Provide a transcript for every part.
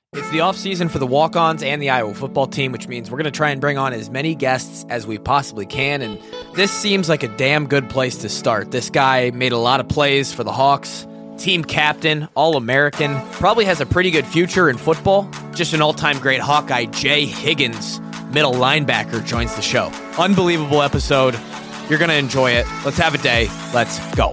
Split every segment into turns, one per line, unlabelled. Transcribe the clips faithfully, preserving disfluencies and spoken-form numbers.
It's the off-season for the walk-ons and the Iowa football team, which means we're going to try and bring on as many guests as we possibly can, and this seems like a damn good place to start. This guy made a lot of plays for the Hawks, team captain, All-American, probably has a pretty good future in football. Just an all-time great Hawkeye, Jay Higgins, middle linebacker, joins the show. Unbelievable episode. You're going to enjoy it. Let's have a day. Let's go.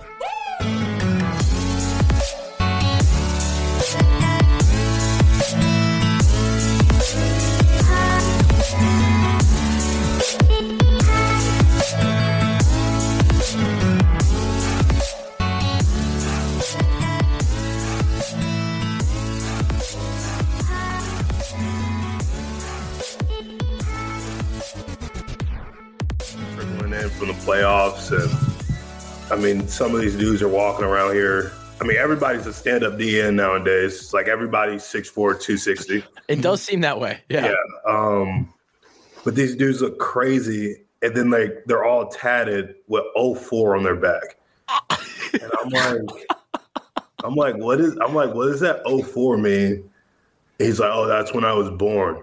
From the playoffs, and I mean, some of these dudes are walking around here. I mean, everybody's a stand-up D N nowadays. It's like everybody's six four, two sixty.
It does seem that way. Yeah.
Yeah. Um, but these dudes look crazy, and then like they're all tatted with oh four on their back. And I'm like, I'm like, what is? I'm like, what does that oh four mean? And he's like, oh, that's when I was born.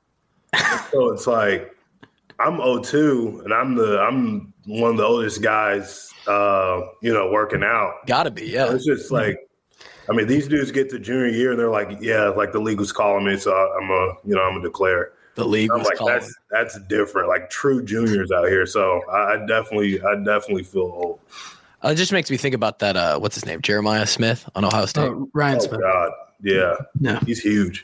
And so it's like, I'm oh two, and I'm the I'm one of the oldest guys, uh, you know, working out.
Gotta be, yeah.
So it's just like, I mean, these dudes get to junior year, and they're like, yeah, like the league was calling me, so I'm a, you know, I'm gonna declare.
The league
I'm
was
like,
calling.
that's that's different, like true juniors out here. So I, I definitely, I definitely feel old.
Uh, it just makes me think about that. Uh, what's his name? Jeremiah Smith on Ohio State.
Uh, Ryan
Oh
Smith.
God, yeah,
No.
he's huge.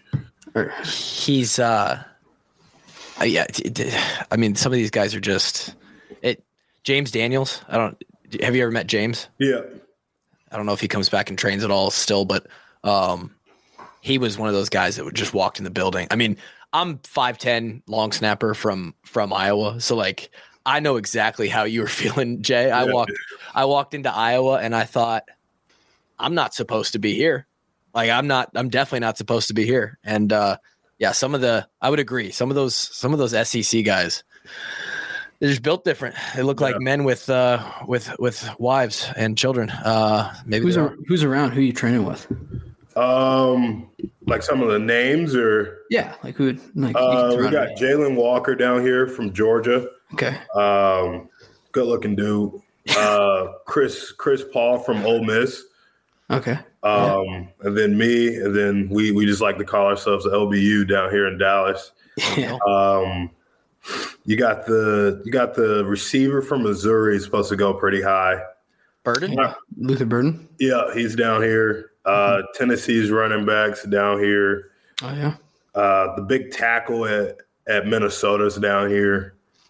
He's, uh, uh, yeah. It, it, I mean, some of these guys are just it. James Daniels. I don't. Have you ever met James?
Yeah,
I don't know if he comes back and trains at all still, but um, he was one of those guys that would just walked in the building. I mean, I'm five ten long snapper from from Iowa, so like I know exactly how you were feeling, Jay. I
Yeah.
walked I walked into Iowa and I thought, I'm not supposed to be here. Like I'm not I'm definitely not supposed to be here. And uh, yeah, some of the I would agree. Some of those some of those S E C guys, they're just built different. They look
Yeah.
like men with uh, with with wives and children. Uh, maybe
Who's
they're-
ar- who's around? Who you training with?
um, like some of the names or
Yeah, like who? Would, like you
uh,
can
we
throw
got
out-
Jalen Walker down here from Georgia.
Okay.
Um, good looking dude. Uh, Chris Chris Paul from Ole Miss.
Okay.
Um, and then me, and then we we just like to call ourselves L B U down here in Dallas.
Yeah.
Um, you got the you got the receiver from Missouri is supposed to go pretty high.
Burden?
Luther Burden.
Yeah, he's down here. Uh, Tennessee's running backs down here.
Oh yeah.
Uh, the big tackle at at Minnesota's down here.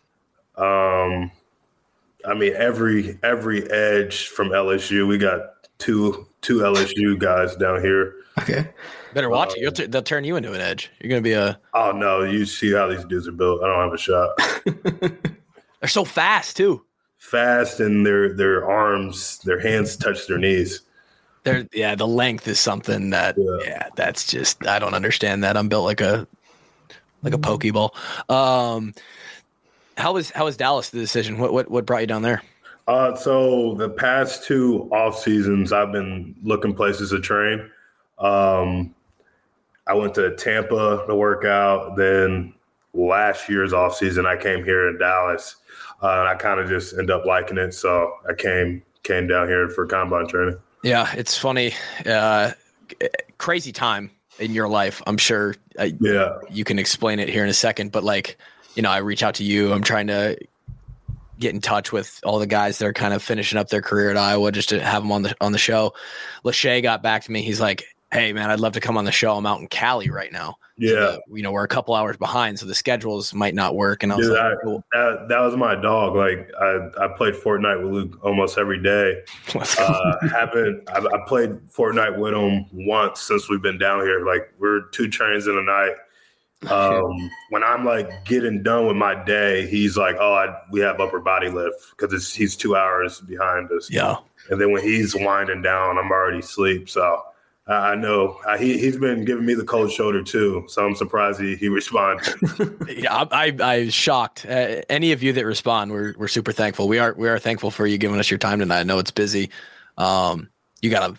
Um, I mean every every edge from L S U. We got two two L S U guys down here.
Okay.
Better watch it. You'll t- they'll turn you into an edge. You're going to be a
Oh no, you see how these dudes are built. I don't have a shot.
– they're so fast too.
Fast, and their their arms, their hands touch their knees.
They're yeah, the length is something that yeah.
Yeah.
that's just I don't understand that. I'm built like a like a pokeball. Um, how was how was Dallas the decision? What what what brought you down there?
Uh, so the past two off seasons, I've been looking places to train. Um, I went to Tampa to work out. Then last year's off season, I came here in Dallas, uh, and I kind of just ended up liking it. So I came came down here for combine training.
Yeah, it's funny. Uh, crazy time in your life. I'm sure uh,
Yeah,
you can explain it here in a second, but like, you know, I reach out to you. I'm trying to get in touch with all the guys that are kind of finishing up their career at Iowa just to have them on the on the show. Lachey got back to me. He's like, hey, man, I'd love to come on the show. I'm out in Cali right now.
yeah.
So, you know, we're a couple hours behind, so the schedules might not work. And I was
Dude,
like,
I-
cool.
That that was my dog. Like I, I played Fortnite with Luke almost every day.
Let's go.
Uh, haven't I, I played Fortnite with him once since we've been down here. Like we're two trains in a night. Um, when I'm like getting done with my day, he's like, "Oh, I, we have upper body lift because he's two hours behind us."
Yeah.
And then when he's winding down, I'm already asleep. So I I know uh, he he's been giving me the cold shoulder too. So I'm surprised he he responded.
Yeah, I, I, I was shocked. Uh, any of you that respond, we're we're super thankful. We are we are thankful for you giving us your time tonight. I know it's busy. Um, you got a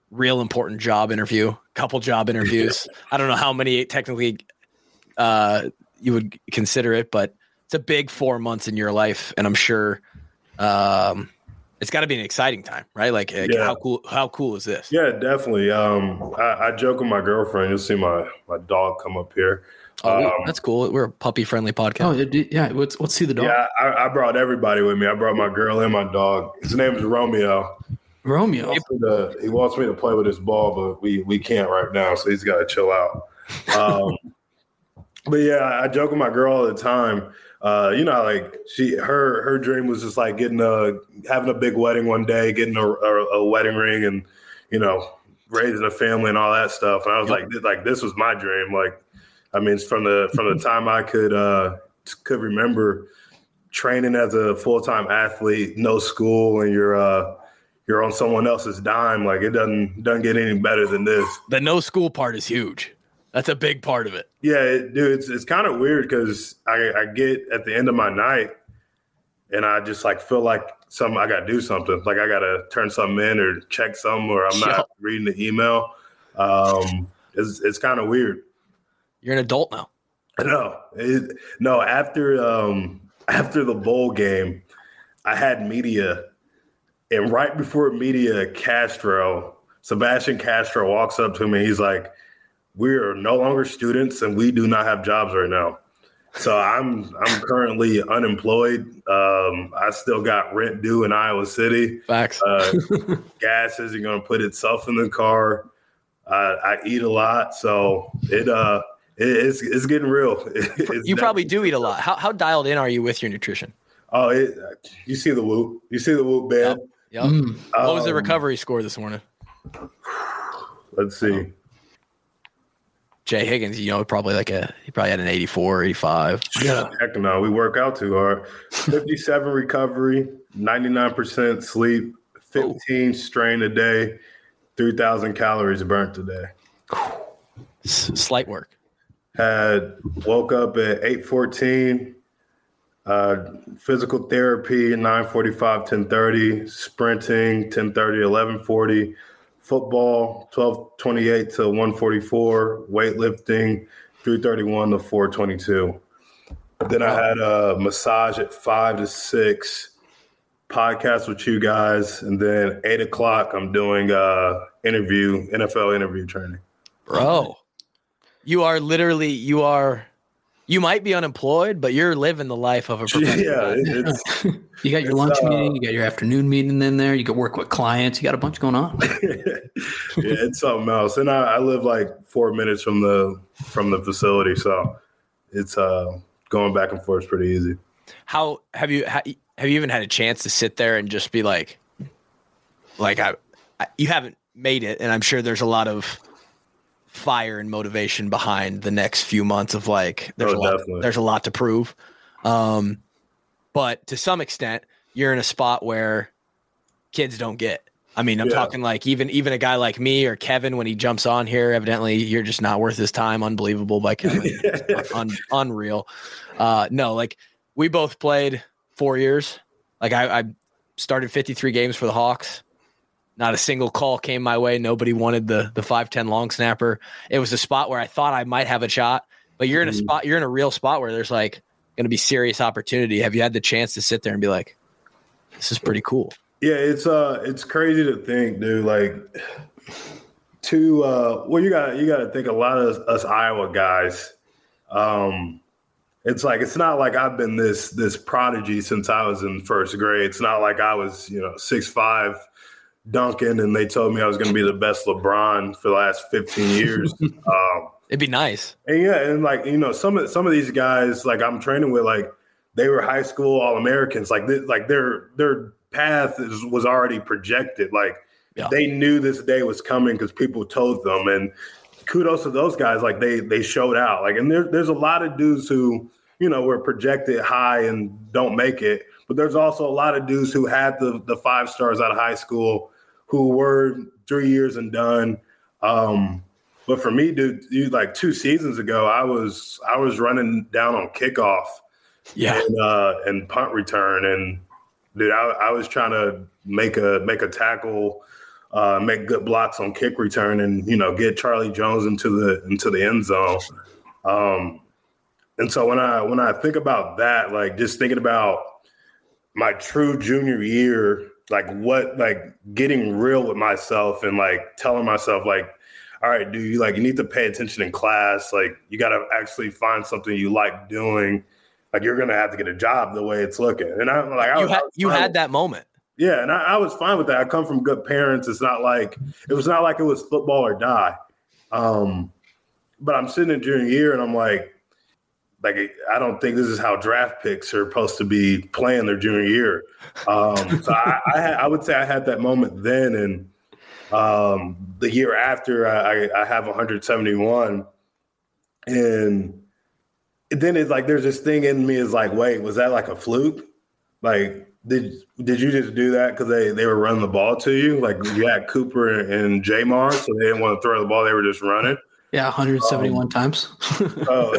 real important job interview, couple job interviews. I don't know how many technically uh, you would consider it, but it's a big four months in your life, and I'm sure um, it's got to be an exciting time, right? Like, like
Yeah.
how cool how cool is this?
Yeah, definitely. Um, I, I joke with my girlfriend. You'll see my, my dog come up here.
Oh,
Um,
that's cool. We're a puppy friendly podcast.
Oh, yeah, yeah. Let's let's see the dog.
yeah, I, I brought everybody with me. I brought my girl and my dog. His name is Romeo.
Romeo.
He wants me to, he wants me to play with his ball, but we we can't right now, so he's got to chill out. Um, but yeah, I joke with my girl all the time. Uh, you know, like she, her, her dream was just like getting a, having a big wedding one day, getting a, a, a wedding ring, and you know, raising a family and all that stuff. And I was
Yep.
like, like this was my dream. Like, I mean, it's from the from the time I could uh, could remember training as a full time athlete, no school, and you're uh, you're on someone else's dime. Like it doesn't doesn't get any better than this.
The no school part is huge. That's a big part of it.
Yeah, it, dude, it's it's kind of weird because I, I get at the end of my night and I just like feel like some I got to do something. Like I got to turn something in or check something, or I'm not
Yep.
reading the email. Um, it's it's kind of weird.
You're an adult now.
No, it, no. After um, after the bowl game, I had media, and right before media, Castro, Sebastian Castro walks up to me. He's like, "We are no longer students, and we do not have jobs right now." So I'm I'm currently unemployed. Um, I still got rent due in Iowa City.
Facts.
Uh, gas isn't going to put itself in the car. I, I eat a lot, so it uh. It's it's getting real. It's
You probably do eat a lot. How how dialed in are you with your nutrition?
Oh, it, you see the whoop. You see the whoop band.
Yep.
Mm.
What was the
Um,
recovery score this morning?
Let's see.
Jay Higgins, you know, probably like a he probably had an eighty-four, eighty-five.
Yeah.
Heck no, we work out too hard. fifty-seven recovery, ninety-nine percent sleep, fifteen strain a day, three thousand calories burnt a day.
S- slight work.
Had woke up at eight fourteen, uh, physical therapy nine forty-five, ten thirty, sprinting ten thirty, eleven forty, football twelve twenty-eight to one forty-four, weightlifting three thirty-one to four twenty-two. Then I had a massage at five to six, podcast with you guys, and then eight o'clock I'm doing uh interview, N F L interview training.
Bro. You are literally you are you might be unemployed, but you're living the life of a professional.
Yeah, it, it's
You got your
It's,
lunch
uh,
meeting, you got your afternoon meeting in there, you can work with clients, you got a bunch going on.
yeah, it's something else. And I, I live like four minutes from the from the facility, so it's uh going back and forth is pretty easy.
How have you ha, have you even had a chance to sit there and just be like like I, I you haven't made it, and I'm sure there's a lot of fire and motivation behind the next few months of like there's
Oh,
a lot
definitely.
there's a lot to prove. Um but to some extent you're in a spot where kids don't get. I mean, I'm
Yeah.
talking like even even a guy like me or Kevin when he jumps on here, evidently you're just not worth his time. Unbelievable by Kevin. Un, unreal. Uh no, like we both played four years. Like I, I started fifty-three games for the Hawks. Not a single call came my way. Nobody wanted the the five ten long snapper. It was a spot where I thought I might have a shot, but you're in a
Mhm.
spot, you're in a real spot where there's like going to be serious opportunity. Have you had the chance to sit there and be like, this is pretty cool?
Yeah, it's uh it's crazy to think, dude. Like to uh well you got you got to think a lot of us Iowa guys. Um it's like it's not like I've been this this prodigy since I was in first grade. It's not like I was, you know, six five dunking and they told me I was going to be the best LeBron for the last fifteen years. um
It'd be nice.
And yeah, and like, you know, some of some of these guys like I'm training with, like they were high school All-Americans. Like this, like their their path is, was already projected. Like
Yeah.
they knew this day was coming because people told them. And kudos to those guys. Like they they showed out. Like, and there, there's a lot of dudes who, you know, were projected high and don't make it. But there's also a lot of dudes who had the the five stars out of high school who were three years and done. Um, But for me, dude, you, like two seasons ago, I was I was running down on kickoff
Yeah.
and uh, and punt return, and dude, I, I was trying to make a make a tackle uh, make good blocks on kick return, and you know get Charlie Jones into the into the end zone. Um, and so when I when I think about that, like just thinking about my true junior year, like what like getting real with myself and like telling myself like, all right, dude, you like you need to pay attention in class. Like you got to actually find something you like doing. Like you're gonna have to get a job the way it's looking. And I like I,
you, ha-
I
you had that moment.
Yeah, and I, I was fine with that. I come from good parents. It's not like it was not like it was football or die. Um, but I'm sitting in junior year and I'm like, like I don't think this is how draft picks are supposed to be playing their junior year. Um, so I, I, had, I would say I had that moment then, and um, the year after I, I have one seventy-one, and then it's like there's this thing in me is like, wait, was that like a fluke? Like, did did you just do that because they, they were running the ball to you? Like you had Cooper and Jamar, so they didn't want to throw the ball; they were just running.
Yeah, one seventy-one um, times.
oh,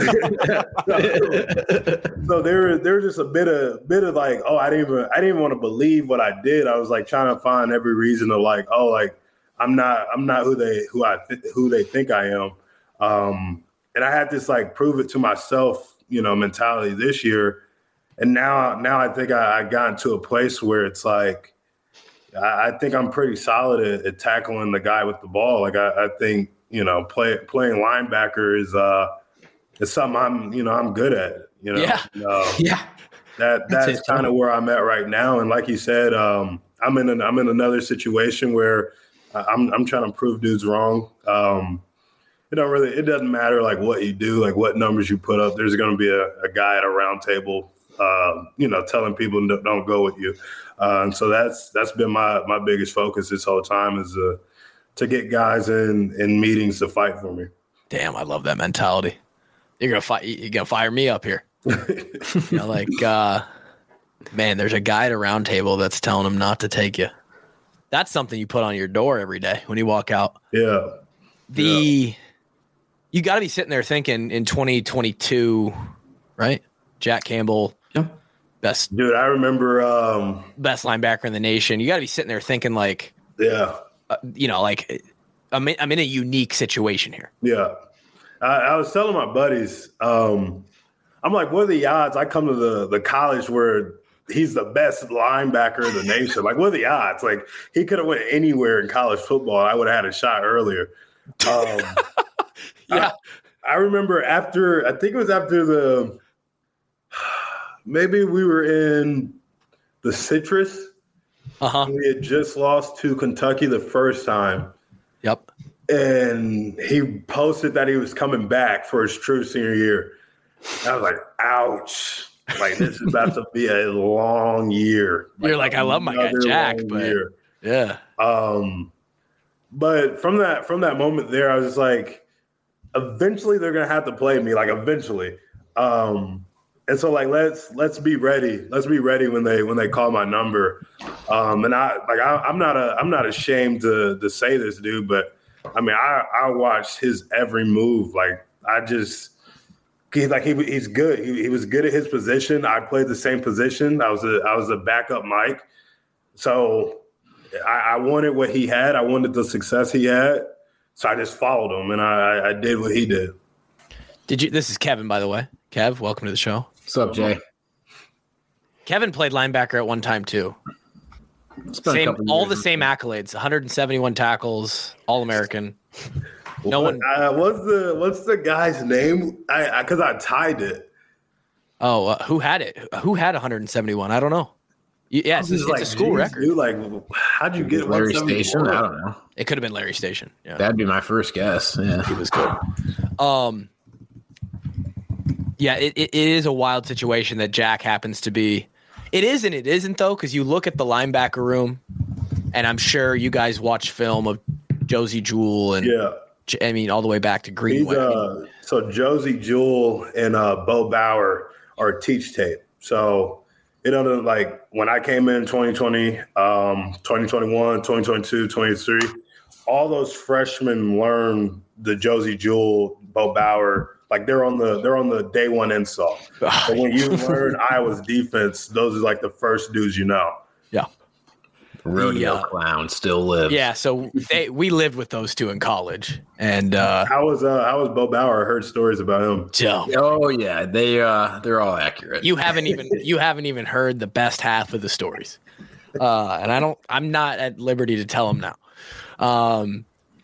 so, so there, there was just a bit of bit of like, oh, I didn't even I didn't even want to believe what I did. I was like trying to find every reason to like, oh, like I'm not I'm not who they who I th- who they think I am. Um, And I had this like prove it to myself, you know, mentality this year. And now, now I think I, I got into a place where it's like, I, I think I'm pretty solid at, at tackling the guy with the ball. Like I, I think, you know, play, playing linebacker is uh, is something I'm, you know, I'm good at. You know,
yeah,
uh,
yeah.
That that's kind of where I'm at right now. And like you said, um, I'm in an, I'm in another situation where I'm I'm trying to prove dudes wrong. Um, It don't really. It doesn't matter like what you do, like what numbers you put up. There's going to be a, a guy at a round table, uh, you know, telling people don't, don't go with you. Uh, and so that's that's been my my biggest focus this whole time is uh, to get guys in in meetings to fight for me.
Damn, I love that mentality. You're gonna fight. You're gonna fire me up here. You know, like, uh, man, there's a guy at a round table that's telling him not to take you. That's something you put on your door every day when you walk out.
Yeah.
The
yeah.
You got to be sitting there thinking in twenty twenty-two, right? Jack Campbell,
yeah.
best
dude. I remember um,
best linebacker in the nation. You got to be sitting there thinking like,
yeah,
uh, you know, like I'm in, I'm in a unique situation here.
Yeah, I, I was telling my buddies, um, I'm like, what are the odds I come to the the college where he's the best linebacker in the nation? Like, what are the odds? Like, he could have went anywhere in college football. I would have had a shot earlier. Um,
yeah,
I, I remember after, I think it was after the, maybe we were in the Citrus.
Uh-huh.
We had just lost to Kentucky the first time.
Yep.
And he posted that he was coming back for his true senior year. I was like, ouch. Like, this is about to be a long year.
You're like, I love my guy Jack, but year. yeah.
Um, but from that from that moment there, I was just like, eventually they're gonna have to play me. Like, eventually. Um, and so like let's let's be ready. Let's be ready when they when they call my number. Um, and I like I, I'm not a I'm not ashamed to to say this, dude. But I mean, I I watched his every move. Like, I just. He's like he he's good. He, he was good at his position. I played the same position. I was a I was a backup Mike. So I, I wanted what he had. I wanted the success he had. So I just followed him, and I, I did what he did.
Did you? This is Kevin, by the way. Kev, welcome to the show.
What's up, Jay?
Kevin played linebacker at one time too. Same, all the same accolades: one seventy-one tackles, All American. No
what,
one.
Uh, what's the what's the guy's name? I because I, I tied it.
Oh, uh, who had it? Who had one seventy-one? I don't know. Yeah, it's, it's like, a school
geez,
record.
Dude, like, how'd you get
Larry Station? I don't know.
It could have been Larry Station. Yeah,
that'd be my first guess. Yeah,
he was good. Um, yeah, it, it is a wild situation that Jack happens to be. It is and it isn't though, because you look at the linebacker room, and I'm sure you guys watch film of Josey Jewell and
yeah.
I mean, all the way back to Greenway.
Uh, so Josey Jewell and uh, Bo Bauer are teach tape. So, you know, like when I came in twenty twenty, um, twenty twenty-one, twenty twenty-two, twenty-three, all those freshmen learned the Josey Jewell, Bo Bauer. Like they're on the they're on the day one install. So when you learn Iowa's defense, those are like the first dudes you know.
Yeah.
Rodeo
The, uh,
clown still lives.
Yeah, so they, we lived with those two in college, and uh,
How was uh, how was Bo Bauer? I heard stories about him.
Joe,
Oh yeah, they uh they're all accurate.
you haven't even you haven't even heard the best half of the stories, uh, and I don't. I'm not at liberty to tell them now. Um,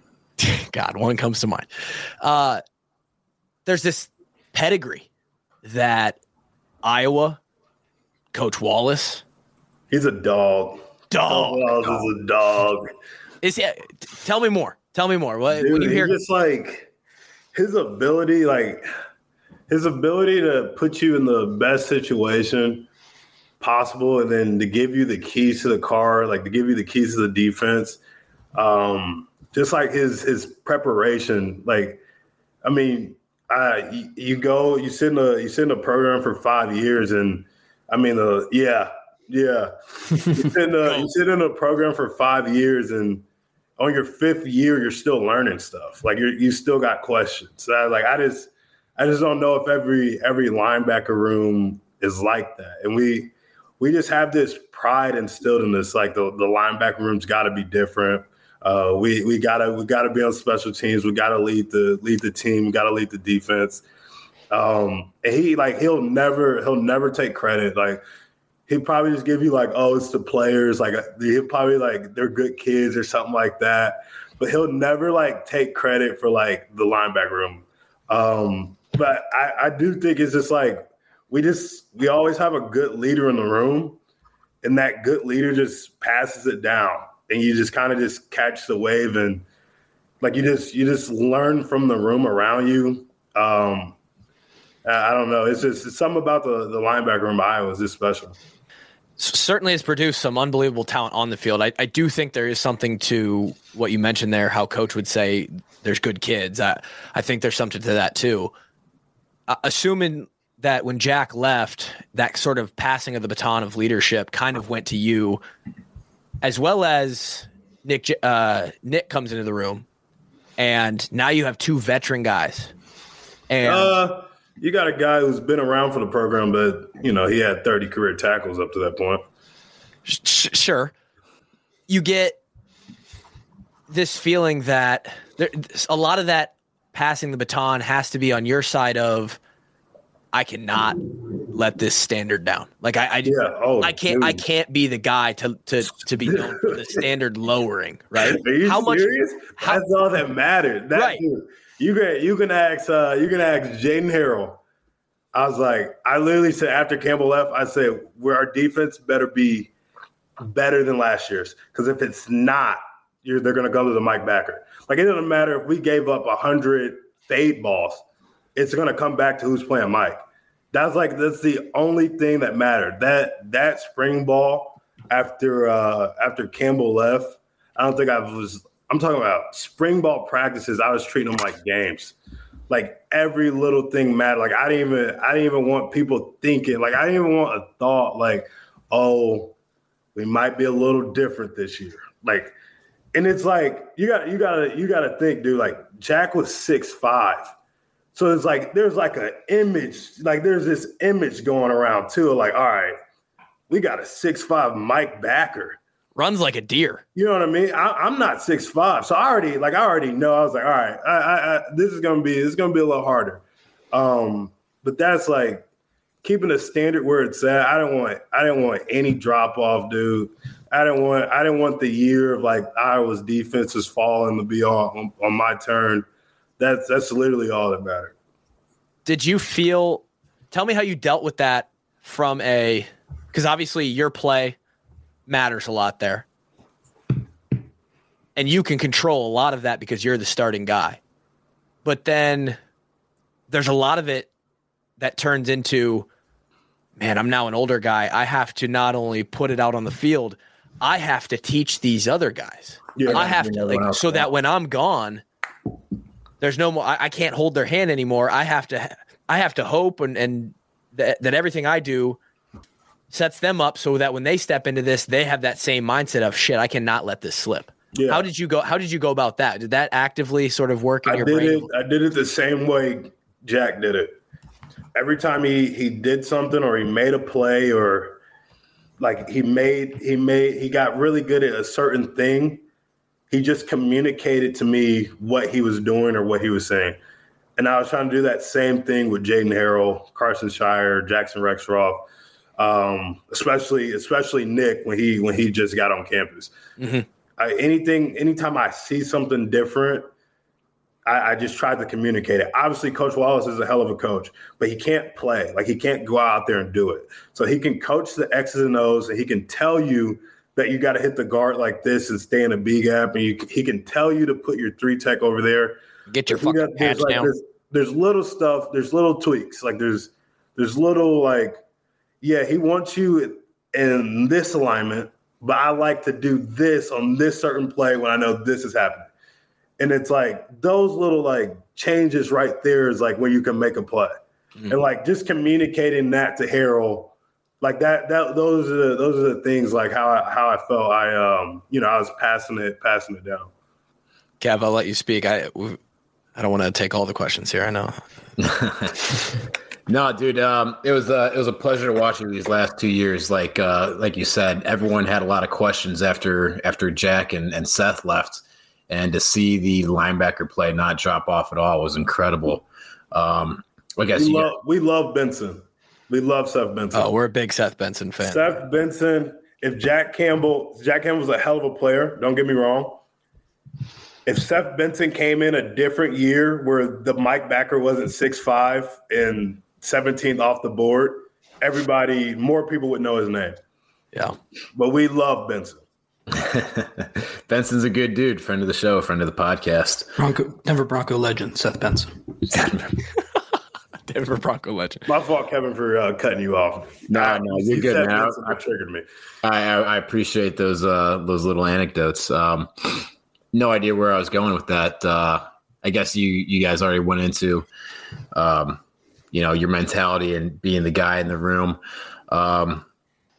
God, one comes to mind. Uh, there's this pedigree that Iowa, Coach Wallace,
He's a dog.
dog.
Wallace is a dog.
Is he, tell me more. Tell me more. What
Dude,
when you hear?
he's just like his ability, like his ability to put you in the best situation possible, and then to give you the keys to the car, like to give you the keys to the defense. Um, just like his his preparation. Like, I mean, uh, you, you go, you sit in a you sit in a program for five years, and I mean, uh, yeah, yeah, you sit, in a, you sit in a program for five years, and on your fifth year, you're still learning stuff. Like you you still got questions. So I, like I just I just don't know if every every linebacker room is like that. And we we just have this pride instilled in us. Like the, the linebacker room's got to be different. Uh, we we gotta we gotta be on special teams. We gotta lead the lead the team. We gotta lead the defense. Um, and he like he'll never he'll never take credit. Like he'd probably just give you like, oh, it's the players. Like he'll probably like they're good kids or something like that. But he'll never like take credit for like the linebacker room. Um, but I, I do think it's just like we just we always have a good leader in the room, and that good leader just passes it down, and you just kind of just catch the wave, and like you just you just learn from the room around you. Um, I don't know. It's just it's something about the the linebacker room at Iowa is just special.
Certainly has produced some unbelievable talent on the field. I, I do think there is something to what you mentioned there, how coach would say there's good kids. I, I think there's something to that too. Uh, assuming that when Jack left, that sort of passing of the baton of leadership kind of went to you, as well as Nick, uh, Nick comes into the room, and now you have two veteran guys. And
uh, you got a guy who's been around for the program, but, you know, he had thirty career tackles up to that point.
Sh- sure. You get this feeling that there, a lot of that passing the baton has to be on your side of, I cannot let this standard down. Like I, I,
yeah. oh,
I can't,
dude.
I can't be the guy to, to, to be known for the standard lowering, right?
Are you
how
serious?
much? How,
That's all that mattered. That,
right.
Dude, you can, you can ask, uh, you can ask Jaden Harrell. I was like, I literally said after Campbell left, I said, where our defense better be better than last year's. Because if it's not, you're, they're going to go to the Mike Backer. Like, it doesn't matter if we gave up one hundred fade balls. It's going to come back to who's playing Mike. That's like, that's the only thing that mattered. That that spring ball after uh, after Campbell left, I don't think I was – I'm talking about spring ball practices. I was treating them like games. Like every little thing mattered. Like I didn't even I didn't even want people thinking. Like I didn't even want a thought like, oh, we might be a little different this year. Like, and it's like you got you gotta you gotta think, dude. Like Jack was six five. So it's like there's like an image, like there's this image going around too. Like, all right, we got a six five Mike Backer.
Runs like a deer.
You know what I mean? I, I'm not six five, so I already like I already know. I was like, all right, I, I, I, this is gonna be this is gonna be a little harder. Um, but that's like keeping the standard where it's at. I don't want I didn't want any drop off, dude. I didn't want I didn't want the year of like Iowa's defenses falling to be on, on on my turn. That's that's literally all that mattered.
Did you feel? Tell me how you dealt with that from a because obviously your play matters a lot there. And you can control a lot of that because you're the starting guy. But then there's a lot of it that turns into, man, I'm now an older guy. I have to not only put it out on the field, I have to teach these other guys.
Yeah,
I have to, like, so that when I'm gone, there's no more, I, I can't hold their hand anymore. I have to, I have to hope and, and that, that everything I do sets them up so that when they step into this, they have that same mindset of shit, I cannot let this slip.
Yeah.
How did you go? How did you go about that? Did that actively sort of work in
I
your
did
brain?
it. I did it the same way Jack did it. Every time he he did something or he made a play or like he made he made he got really good at a certain thing. He just communicated to me what he was doing or what he was saying. And I was trying to do that same thing with Jaden Harrell, Carson Shire, Jackson Rexroth, um, especially especially Nick when he when he just got on campus. Mm-hmm. I, anything, anytime I see something different, I, I just tried to communicate it. Obviously, Coach Wallace is a hell of a coach, but he can't play. Like, he can't go out there and do it. So he can coach the X's and O's, and he can tell you that you got to hit the guard like this and stay in a B gap, and you, he can tell you to put your three tech over there.
Get your fucking got, patch
like,
down.
There's, there's little stuff. There's little tweaks. Like, there's there's little, like, yeah, he wants you in this alignment, but I like to do this on this certain play when I know this is happening. And it's like those little, like, changes right there is, like, where you can make a play. Mm-hmm. And, like, just communicating that to Harrell, like that, that those are the, those are the things like how I, how I felt. I um you know I was passing it passing it down.
Kev, I'll let you speak. I I don't want to take all the questions here. I know.
No, dude, um, it was uh, it was a pleasure to watch you these last two years. Like uh, like you said, everyone had a lot of questions after after Jack and, and Seth left, and to see the linebacker play not drop off at all was incredible. Um, I guess
we
you
love,
got-
we love Benson. We love Seth Benson.
Oh, we're a big Seth Benson fan.
Seth Benson, if Jack Campbell, Jack Campbell's a hell of a player, don't get me wrong. If Seth Benson came in a different year where the Mike Backer wasn't six five and seventeenth off the board, everybody, more people would know his name.
Yeah.
But we love Benson.
Benson's a good dude, friend of the show, friend of the podcast.
Bronco, Denver Bronco legend, Seth Benson.
Denver Bronco legend.
My fault, Kevin, for uh, cutting you off.
No, no, you're good now.
I triggered me.
I, I, I appreciate those uh, those little anecdotes. Um, no idea where I was going with that. Uh, I guess you you guys already went into, um, you know, your mentality and being the guy in the room. Um,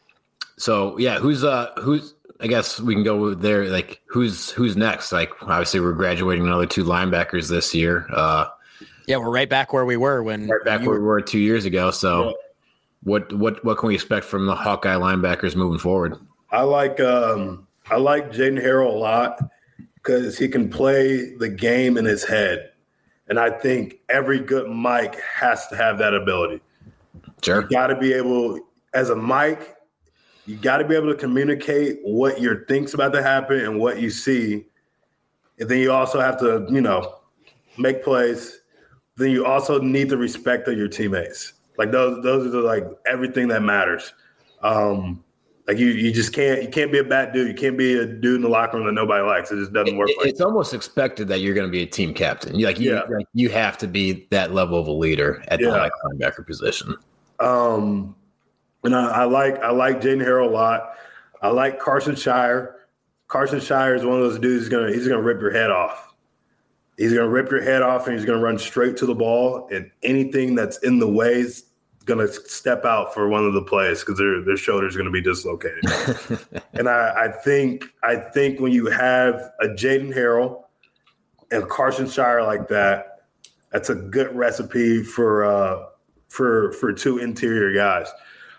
so yeah, who's uh who's I guess we can go there. Like who's who's next? Like obviously we're graduating another two linebackers this year. Uh,
Yeah, we're right back where we were when
right back where we were two years ago. So, yeah. what what what can we expect from the Hawkeye linebackers moving forward?
I like um, I like Jaden Harrell a lot because he can play the game in his head, and I think every good Mike has to have that ability.
Sure,
you got to be able, as a Mike, you got to be able to communicate what your think's about to happen and what you see, and then you also have to, you know, make plays. Then you also need the respect of your teammates. Like those, those are the, like everything that matters. Um, like you, you just can't, you can't be a bad dude. You can't be a dude in the locker room that nobody likes. It just doesn't work.
It,
like
it's that. Almost expected that you're going to be a team captain. You like, you,
yeah.
like, you have to be that level of a leader at yeah. the like linebacker position.
Um, and I, I like, I like Jaden Harrell a lot. I like Carson Shire. Carson Shire is one of those dudes. He's gonna, he's gonna rip your head off. He's going to rip your head off, and he's going to run straight to the ball, and anything that's in the way is going to step out for one of the plays because their their shoulder's going to be dislocated. And I, I think I think when you have a Jaden Harrell and Carson Shire like that, that's a good recipe for uh, for for two interior guys.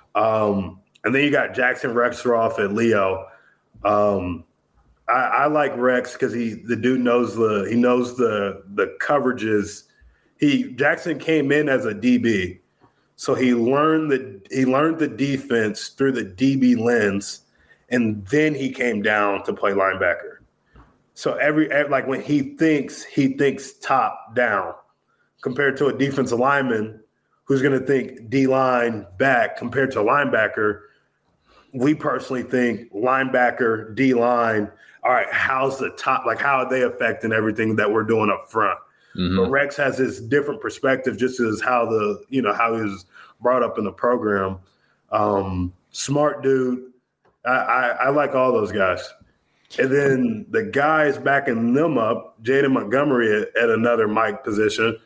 Um, and then you got Jackson Rexroth and Leo. Um, I, I like Rex because he the dude knows the he knows the the coverages. He Jackson came in as a D B, so he learned the he learned the defense through the D B lens, and then he came down to play linebacker. So every like when he thinks he thinks top down, compared to a defensive lineman who's going to think D line back compared to a linebacker. We personally think linebacker, D line. All right, how's the top, like how are they affecting everything that we're doing up front? Mm-hmm. But Rex has this different perspective just as how the, you know, how he was brought up in the program. Um, smart dude. I, I, I like all those guys. And then the guys backing them up, Jaden Montgomery at, at another Mike position,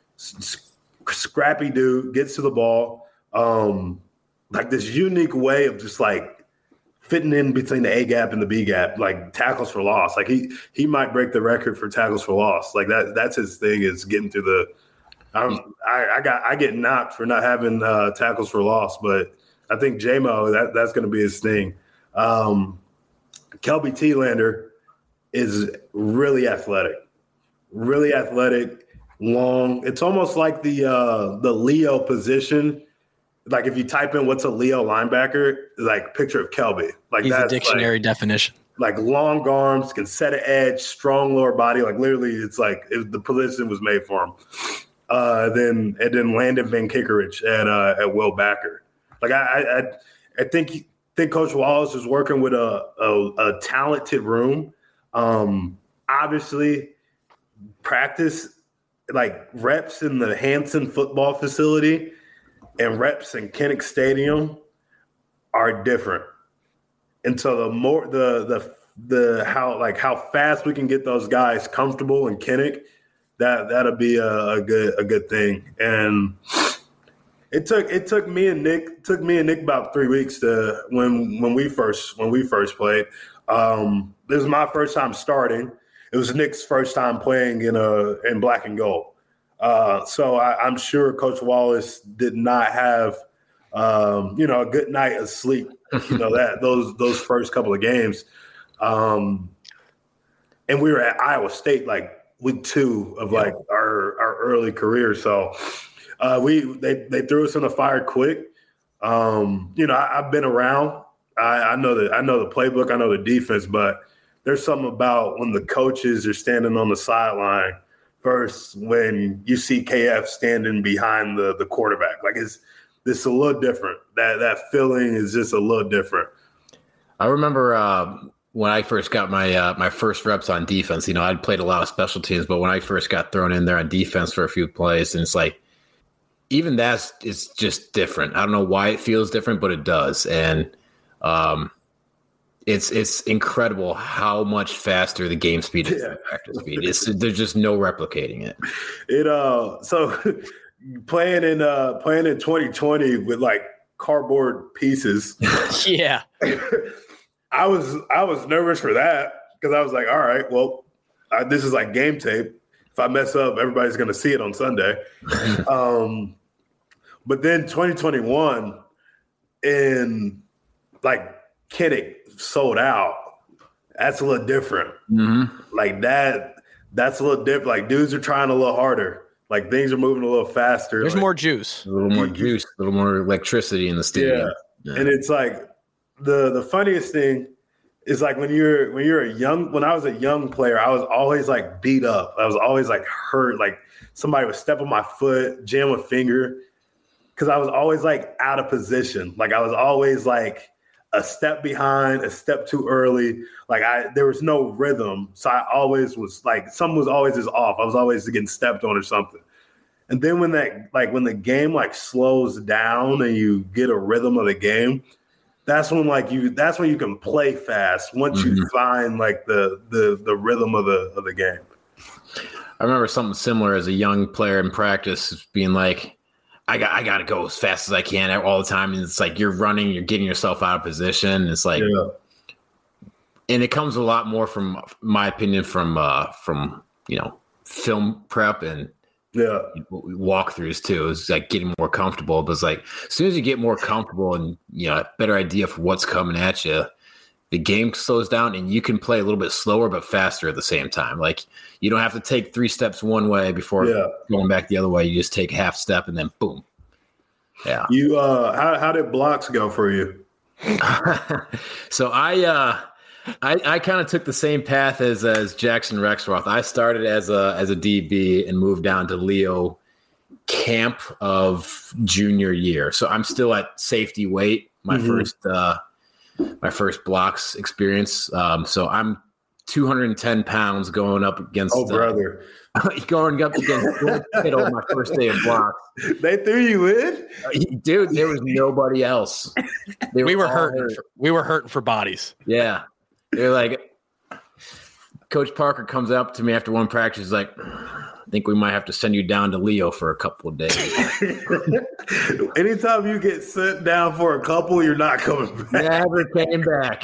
S- scrappy dude, gets to the ball. Um, like this unique way of just like, fitting in between the A gap and the B gap, like tackles for loss. Like he he might break the record for tackles for loss. Like that that's his thing is getting to the. I'm, I I got I get knocked for not having uh, tackles for loss, but I think J-Mo, that, that's going to be his thing. Um, Kelby T-Lander is really athletic, really athletic, long. It's almost like the uh, the Leo position. Like if you type in what's a Leo linebacker, like picture of Kelby. Like
He's
that's
a dictionary
like,
definition.
Like long arms, can set an edge, strong lower body. Like literally, it's like it, the position was made for him. Uh, then and then Landon Van Kickerich at uh, at Will Backer. Like I I, I think think Coach Wallace is working with a a, a talented room. Um, obviously, practice like reps in the Hanson football facility and reps in Kinnick Stadium are different. And so the more the the the how like how fast we can get those guys comfortable in Kinnick, that that'll be a, a good a good thing. And it took it took me and Nick took me and Nick about three weeks to when when we first when we first played. Um, this was my first time starting. It was Nick's first time playing in a in black and gold. Uh, so I, I'm sure Coach Wallace did not have um, you know a good night of sleep. You know that those those first couple of games, um, and we were at Iowa State like week two of like yeah. our our early career. So uh, we they they threw us in the fire quick. Um, you know I, I've been around. I, I know that I know the playbook. I know the defense, but there's something about when the coaches are standing on the sideline versus when you see K F standing behind the the quarterback. Like it's. It's a little different. That that feeling is just a little different.
I remember uh, when I first got my uh, my first reps on defense. You know, I'd played a lot of special teams, but when I first got thrown in there on defense for a few plays, and it's like even that's it's just different. I don't know why it feels different, but it does, and um, it's it's incredible how much faster the game speed is yeah. than practice speed. It's there's just no replicating it.
It uh so. Playing in uh, playing in twenty twenty with like cardboard pieces.
Yeah,
I was I was nervous for that because I was like, all right, well, I, this is like game tape. If I mess up, everybody's going to see it on Sunday. um, but then twenty twenty-one in like Kinnick sold out. That's a little different.
Mm-hmm.
Like that. That's a little different. Like dudes are trying a little harder. Like things are moving a little faster.
There's
like,
more juice.
A little more juice, a little more electricity in the stadium.
Yeah. yeah. And it's like the the funniest thing is like when you're when you're a young when I was a young player, I was always like beat up. I was always like hurt. Like somebody would step on my foot, jam a finger. Cause I was always like out of position. Like I was always like a step behind, a step too early. Like I, there was no rhythm. So I always was like, something was always just off. I was always getting stepped on or something. And then when that, like when the game like slows down and you get a rhythm of the game, that's when like you, that's when you can play fast once mm-hmm. you find like the, the, the rhythm of the, of the game.
I remember something similar as a young player in practice being like, I got I got to go as fast as I can all the time. And it's like you're running, you're getting yourself out of position. It's like, yeah. and it comes a lot more from my opinion from uh, from you know film prep and
yeah
walkthroughs too. It's like getting more comfortable. But it's like as soon as you get more comfortable and you know a better idea for what's coming at you, the game slows down and you can play a little bit slower but faster at the same time. Like you don't have to take three steps one way before yeah. going back the other way. You just take a half step and then boom. Yeah.
You uh how how did blocks go for you?
so I uh I, I kind of took the same path as as Jackson Rexroth. I started as a as a D B and moved down to Leo camp of junior year. So I'm still at safety weight, my mm-hmm. first uh my first blocks experience. Um, so I'm two hundred ten pounds going up against
oh brother
uh, going up against Kittle my first day of blocks.
They threw you in,
uh, dude. There was nobody else.
They we were, were hurting. Hurt. For, we were hurting for bodies.
Yeah, they're like, Coach Parker comes up to me after one practice. He's like, I think we might have to send you down to Leo for a couple of days.
Anytime you get sent down for a couple, you're not coming back.
Never came back.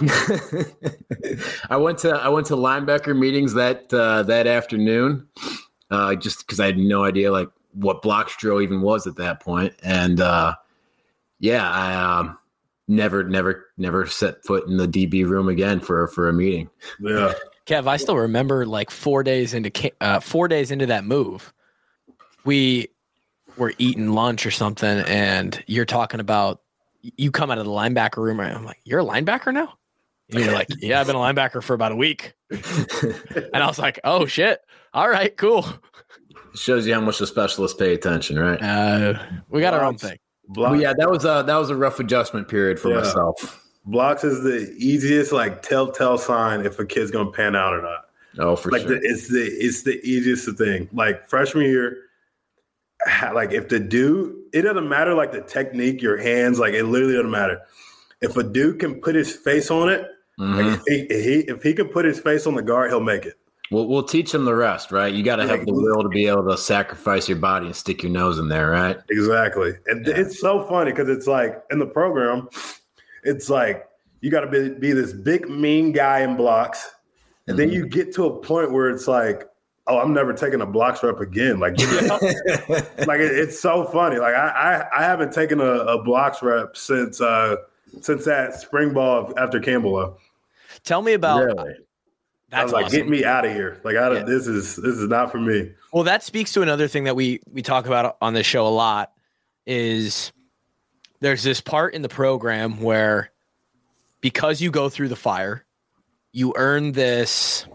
I went to I went to linebacker meetings that uh, that afternoon, uh, just because I had no idea like what blocks drill even was at that point. And uh, yeah, I um, never, never, never set foot in the D B room again for for a meeting.
Yeah.
Kev, I still remember like four days into uh, four days into that move, we were eating lunch or something, and you're talking about you come out of the linebacker room. And I'm like, "You're a linebacker now?" And you're like, "Yeah, I've been a linebacker for about a week." And I was like, "Oh shit! All right, cool."
It shows you how much the specialists pay attention, right?
Uh, we got our own thing.
Block,
Well, yeah, that was a that was a rough adjustment period for
Yeah.
myself.
blocks is the easiest like telltale sign if a kid's gonna pan out or not.
Oh, for
Like
sure.
the, it's the it's the easiest thing. Like freshman year, ha- like if the dude, it doesn't matter like the technique, your hands, like it literally doesn't matter. If a dude can put his face on it,
Mhm.
like if he, if he if he can put his face on the guard, he'll make it.
We'll we'll teach them the rest, right? You got to have
Like,
the will to be able to sacrifice your body and stick your nose in there, right?
Exactly. And
Yeah.
it's so funny because it's like in the program, it's like you got to be, be this big, mean guy in blocks. And then
Mhm.
you get to a point where it's like, oh, I'm never taking a blocks rep again. Like, like it, it's so funny. Like I, I, I haven't taken a, a blocks rep since uh, since that spring ball after Campbell.
Tell me about
Really?
I was
that's
like,
awesome.
get me out of here. Like, out of
Yeah.
this is this is not for me.
Well, that speaks to another thing that we we talk about on this show a lot is there's this part in the program where because you go through the fire, you earn this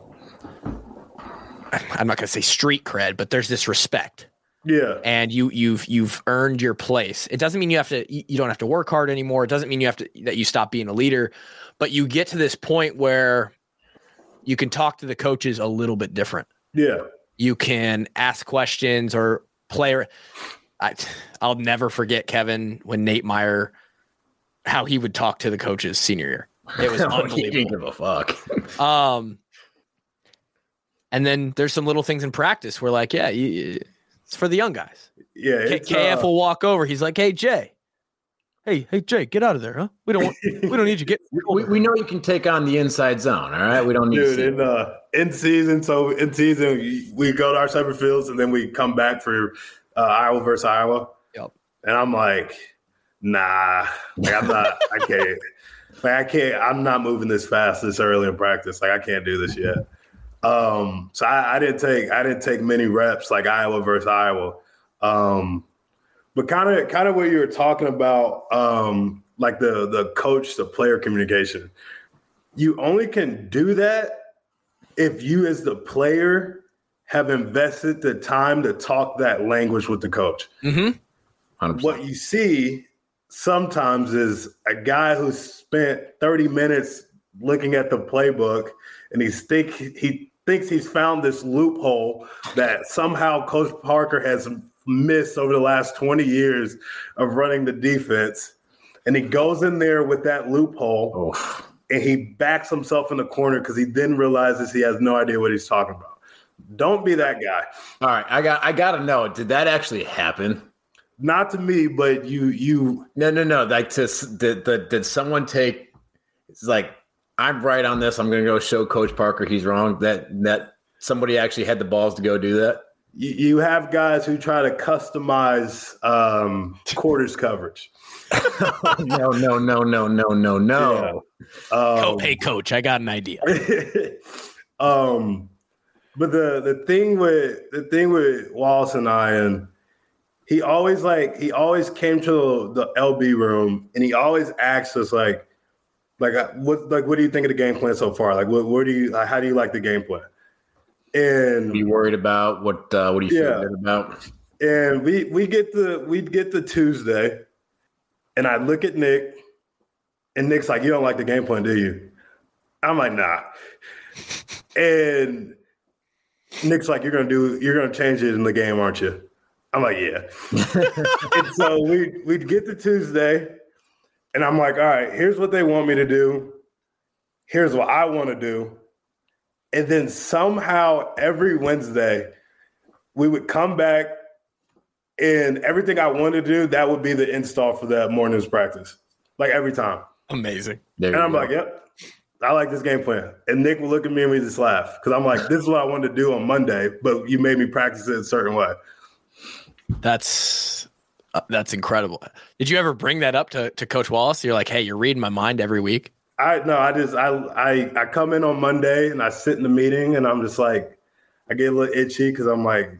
I'm not going to say street cred, but there's this respect.
Yeah.
And you you've you've earned your place. It doesn't mean you have to you don't have to work hard anymore. It doesn't mean you have to that you stop being a leader, but you get to this point where you can talk to the coaches a little bit different.
Yeah.
You can ask questions or player. I, I'll never forget Kevin when Nate Meyer, how he would talk to the coaches senior year. It was
He didn't
unbelievable.
give a fuck.
Um, and then there's some little things in practice where like, yeah, you, it's for the young guys.
Yeah.
K-
It's,
KF
uh,
will walk over. He's like, hey, Jay. Hey, hey, Jay, get out of there, huh? We don't want, we don't need you get.
We, we know you can take on the inside zone, all right? We don't need
Dude,
to see
in uh, in season, so in season we go to our separate fields and then we come back for uh, Iowa versus Iowa.
Yep.
And I'm like, nah, like I'm not, I can't, like I can't, I'm not moving this fast this early in practice. Like I can't do this yet. Um, so I, I didn't take, I didn't take many reps like Iowa versus Iowa. Um, but kind of, kind of what you were talking about, um, like the the coach to player communication. You only can do that if you, as the player, have invested the time to talk that language with the coach.
Mm-hmm.
one hundred percent.
What you see sometimes is a guy who spent thirty minutes looking at the playbook, and he think he thinks he's found this loophole that somehow Coach Parker has missed over the last twenty years of running the defense. And he goes in there with that loophole
Oh,
and he backs himself in the corner because he then realizes he has no idea what he's talking about. Don't be that guy.
all right. I got I got to know. Did that actually happen?
Not to me, but you you
No, no, no. Like, to, did, did, did someone take? It's like, I'm right on this. I'm going to go show Coach Parker he's wrong. That that somebody actually had the balls to go do that.
you, you have guys who try to customize um, quarters coverage.
no, no, no, no, no, no, no.
Co-
Um,
hey, coach, I got an idea.
um, but the the thing with the thing with Wallace and I, and he always like he always came to the L B room, and he always asked us like, like uh, what like what do you think of the game plan so far? Like, what where do you like, how do you like the game plan? And
What are you worried about? What uh, What are you
Yeah.
feeling about?
And we we get the we get the Tuesday, and I look at Nick, and Nick's like, "You don't like the game plan, do you?" I'm like, "Nah." And Nick's like, "You're gonna do you're gonna change it in the game, aren't you?" I'm like, "Yeah." And so we we get to Tuesday, and I'm like, "All right, here's what they want me to do. Here's what I want to do." And then somehow every Wednesday, we would come back. And everything I wanted to do, that would be the install for that morning's practice. Like every time.
Amazing.
There
And
you
I'm
go.
like, yep, I like this game plan. And Nick would look at me and we just laugh. Because I'm like, this is what I wanted to do on Monday, but you made me practice it a certain way.
That's Uh, that's incredible. Did you ever bring that up to, to Coach Wallace? You're like, hey, you're reading my mind every week.
I no, I just I I I come in on Monday and I sit in the meeting and I'm just like, I get a little itchy because I'm like,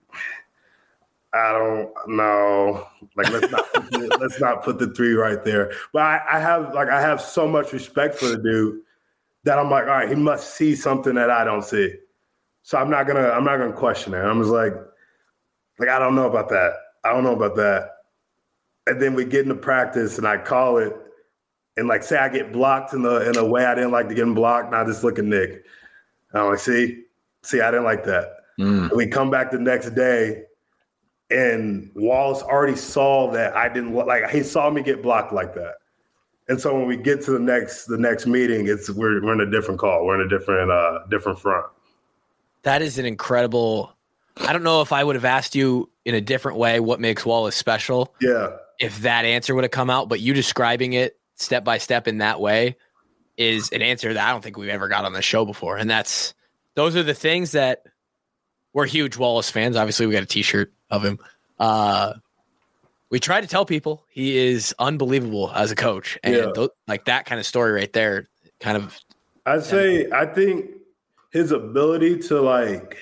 I don't know, like let's not put the, let's not put the three right there. But I, I have like I have so much respect for the dude that I'm like, all right, he must see something that I don't see. So I'm not gonna I'm not gonna question it. I'm just like, like I don't know about that. I don't know about that. And then we get into practice and I call it. And like, say I get blocked in the in a way I didn't like to get blocked, and I just look at Nick. And I'm like, see, see, I didn't like that. Mm. And we come back the next day, and Wallace already saw that I didn't like. He saw me get blocked like that. And so when we get to the next the next meeting, it's we're we're in a different call. We're in a different uh, different front.
That is an incredible. I don't know if I would have asked you in a different way what makes Wallace special.
Yeah.
If that answer would have come out, but you describing it step by step in that way is an answer that I don't think we've ever got on the show before. And that's, those are the things that we're huge Wallace fans. Obviously we got a t-shirt of him. Uh, we try to tell people he is unbelievable as a coach. And
yeah.
th- like that kind of story right there, kind of.
I'd say, I think his ability to like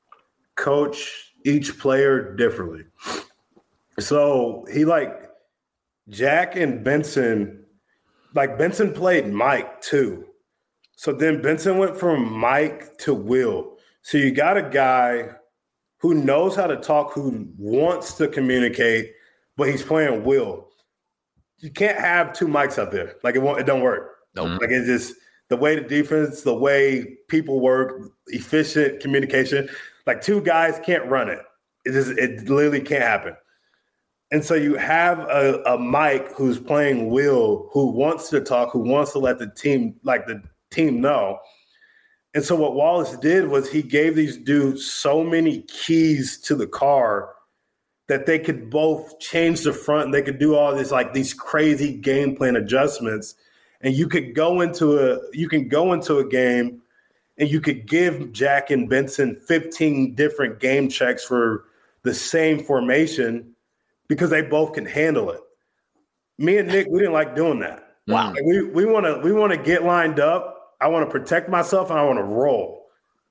coach each player differently. So he like Jack and Benson, like Benson played Mike too. So then Benson went from Mike to Will. So you got a guy who knows how to talk, who wants to communicate, but he's playing Will. You can't have two Mikes out there. Like it won't, it don't work.
Nope.
Like it's just the way the defense, the way people work, efficient communication. Like two guys can't run it. It just, it literally can't happen. And so you have a, a Mike who's playing Will, who wants to talk, who wants to let the team, like the team know. And so what Wallace did was he gave these dudes so many keys to the car that they could both change the front and they could do all this, like these crazy game plan adjustments. And you could go into a, you can go into a game and you could give Jack and Benson fifteen different game checks for the same formation, because they both can handle it. Me and Nick, we didn't like doing that.
Wow.
Like we we want to we want to get lined up. I want to protect myself and I want to roll.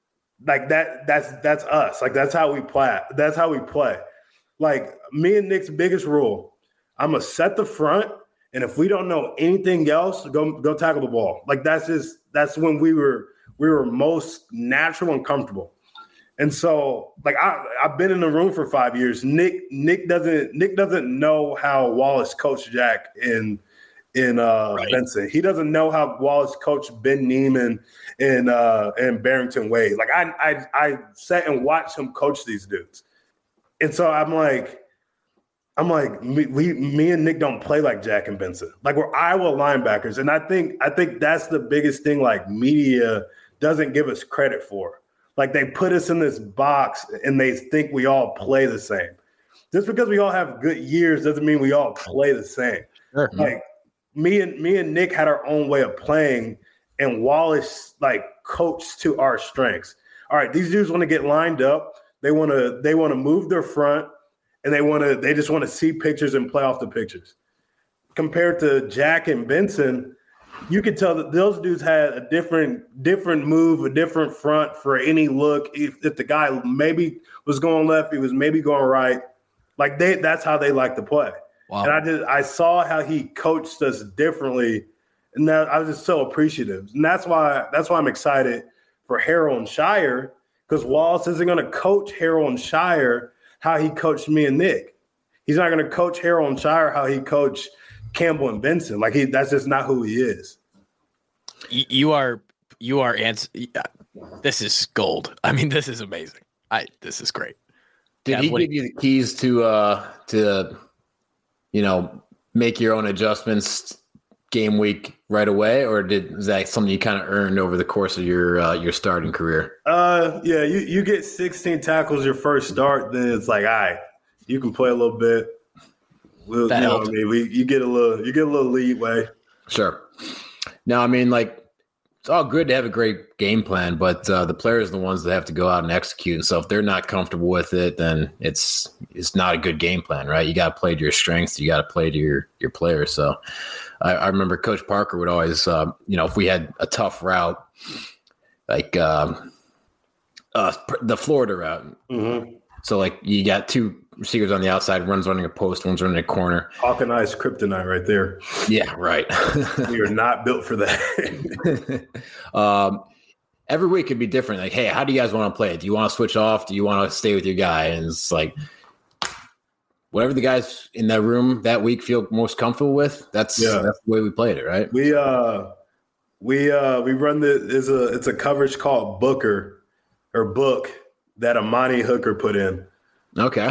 Like that. That's that's us. Like that's how we play. That's how we play. Like me and Nick's biggest rule: I'm gonna set the front, and if we don't know anything else, go go tackle the ball. Like that's just that's when we were we were most natural and comfortable. And so, like I, I've been in the room for five years. Nick, Nick doesn't, Nick doesn't know how Wallace coached Jack in, in uh, right. Benson. He doesn't know how Wallace coached Ben Neiman and uh, and Barrington Wade. Like I, I, I sat and watched him coach these dudes, and so I'm like, I'm like, me, we, me and Nick don't play like Jack and Benson. Like we're Iowa linebackers, and I think, I think that's the biggest thing. Like media doesn't give us credit for. Like they put us in this box and they think we all play the same. Just because we all have good years doesn't mean we all play the same.
Sure.
Like me and me and Nick had our own way of playing, and Wallace like coached to our strengths. All right, these dudes want to get lined up. They want to they want to move their front, and they want to they just want to see pictures and play off the pictures. Compared to Jack and Benson, you could tell that those dudes had a different different move, a different front for any look. If, if the guy maybe was going left, he was maybe going right. Like they, that's how they like to play.
Wow.
And I did. I saw how he coached us differently, and that I was just so appreciative. And that's why that's why I'm excited for Harrell and Shire, because Wallace isn't going to coach Harrell and Shire how he coached me and Nick. He's not going to coach Harrell and Shire how he coached Campbell and Benson. Like he, that's just not who he is.
You are, you are, ans- this is gold. I mean, this is amazing. I, this is great.
Did
yeah,
he
give
give you the keys to, uh, to, you know, make your own adjustments game week right away? Or did, is that something you kind of earned over the course of your, uh, your starting career?
Uh, yeah, you, you get sixteen tackles your first start, then it's like, all right, you can play a little bit. We'll,
that
you know
helped.
what I mean? We, you get a little, you get a little leeway.
Sure. Now, I mean, like, it's all good to have a great game plan, but uh, the players are the ones that have to go out and execute. And so if they're not comfortable with it, then it's it's not a good game plan, right? You got to play to your strengths. You got to play to your your players. So I, I remember Coach Parker would always, uh, you know, if we had a tough route, like um, uh, the Florida route.
Mm-hmm.
So like you got two receivers on the outside, one's running a post, one's running a corner.
Hawkeye's kryptonite right there.
Yeah, right.
We are not built for that.
um, every week could be different. Like, hey, how do you guys want to play? Do you want to switch off? Do you want to stay with your guy? And it's like whatever the guys in that room that week feel most comfortable with. That's
yeah.
that's the way we played it, right?
We uh we uh we run the is a it's a coverage called Booker or Book that Amani Hooker put in.
Okay.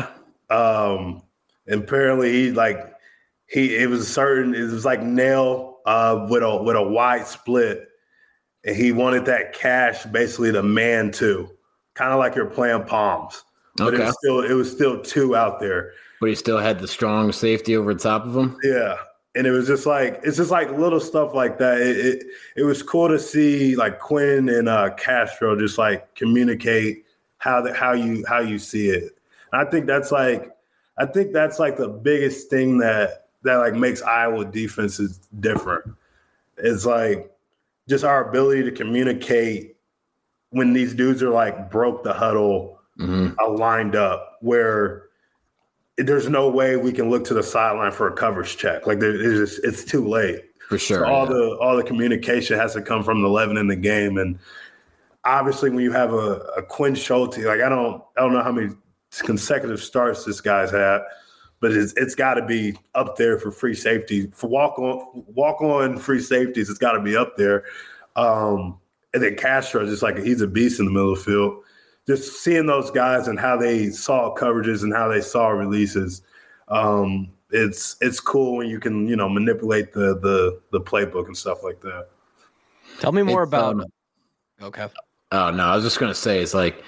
Um, and apparently he like he it was certain it was like nail uh with a with a wide split, and he wanted that cash basically to man two, kind of like you're playing palms. But
Okay.
it was still it was still two out there.
But he still had the strong safety over the top of him.
Yeah. And it was just like it's just like little stuff like that. It it, it was cool to see like Quinn and uh, Castro just like communicate how the, how you how you see it. And I think that's like I think that's like the biggest thing that that like makes Iowa defenses different. It's like just our ability to communicate when these dudes are like broke the huddle,
Mm-hmm.
uh, lined up where there's no way we can look to the sideline for a coverage check. Like there, it's just, it's too late.
For sure.
So all
yeah.
the all the communication has to come from the eleven in the game. And obviously when you have a, a Quinn Schulte, like I don't I don't know how many consecutive starts this guy's had, but it's it's got to be up there for free safety. For walk on walk on free safeties, it's got to be up there. Um, and then Castro, just like he's a beast in the middle of the field. Just seeing those guys and how they saw coverages and how they saw releases, um, it's it's cool when you can you know manipulate the the the playbook and stuff like that.
Tell me more
It's,
about.
um,
Okay.
Oh no, I was just gonna say it's like,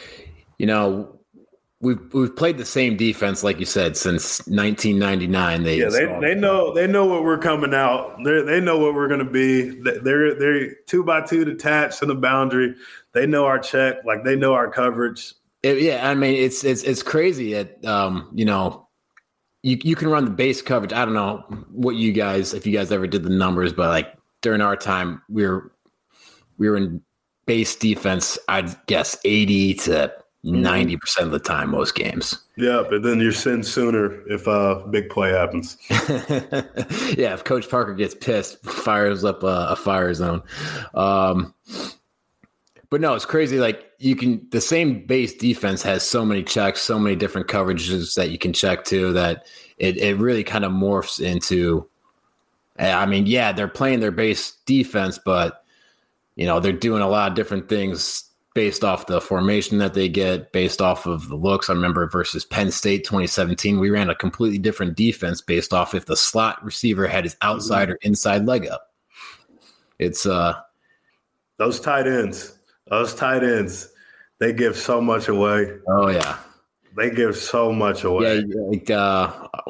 you know, we've we've played the same defense like you said since nineteen ninety-nine. They
Yeah, they they know they know what we're coming out. They they know what we're gonna be. They're they're two by two detached to the boundary. They know our check, like they know our coverage.
It, yeah, I mean it's it's it's crazy that um, you know, you you can run the base coverage. I don't know what you guys if you guys ever did the numbers, but like during our time we were we were in base defense, I'd guess eighty to ninety percent of the time most games.
Yeah, but then you're sin sooner if a big play happens.
Yeah, if Coach Parker gets pissed, fires up a, a fire zone. Um, but no, it's crazy. Like you can, the same base defense has so many checks, so many different coverages that you can check to that it, it really kind of morphs into, I mean, yeah, they're playing their base defense, but you know, they're doing a lot of different things based off the formation that they get, based off of the looks. I remember versus Penn State twenty seventeen, we ran a completely different defense based off if the slot receiver had his outside or inside leg up. It's uh
those tight ends, those tight ends, they give so much away.
oh yeah.
They give so much away.
Yeah, like uh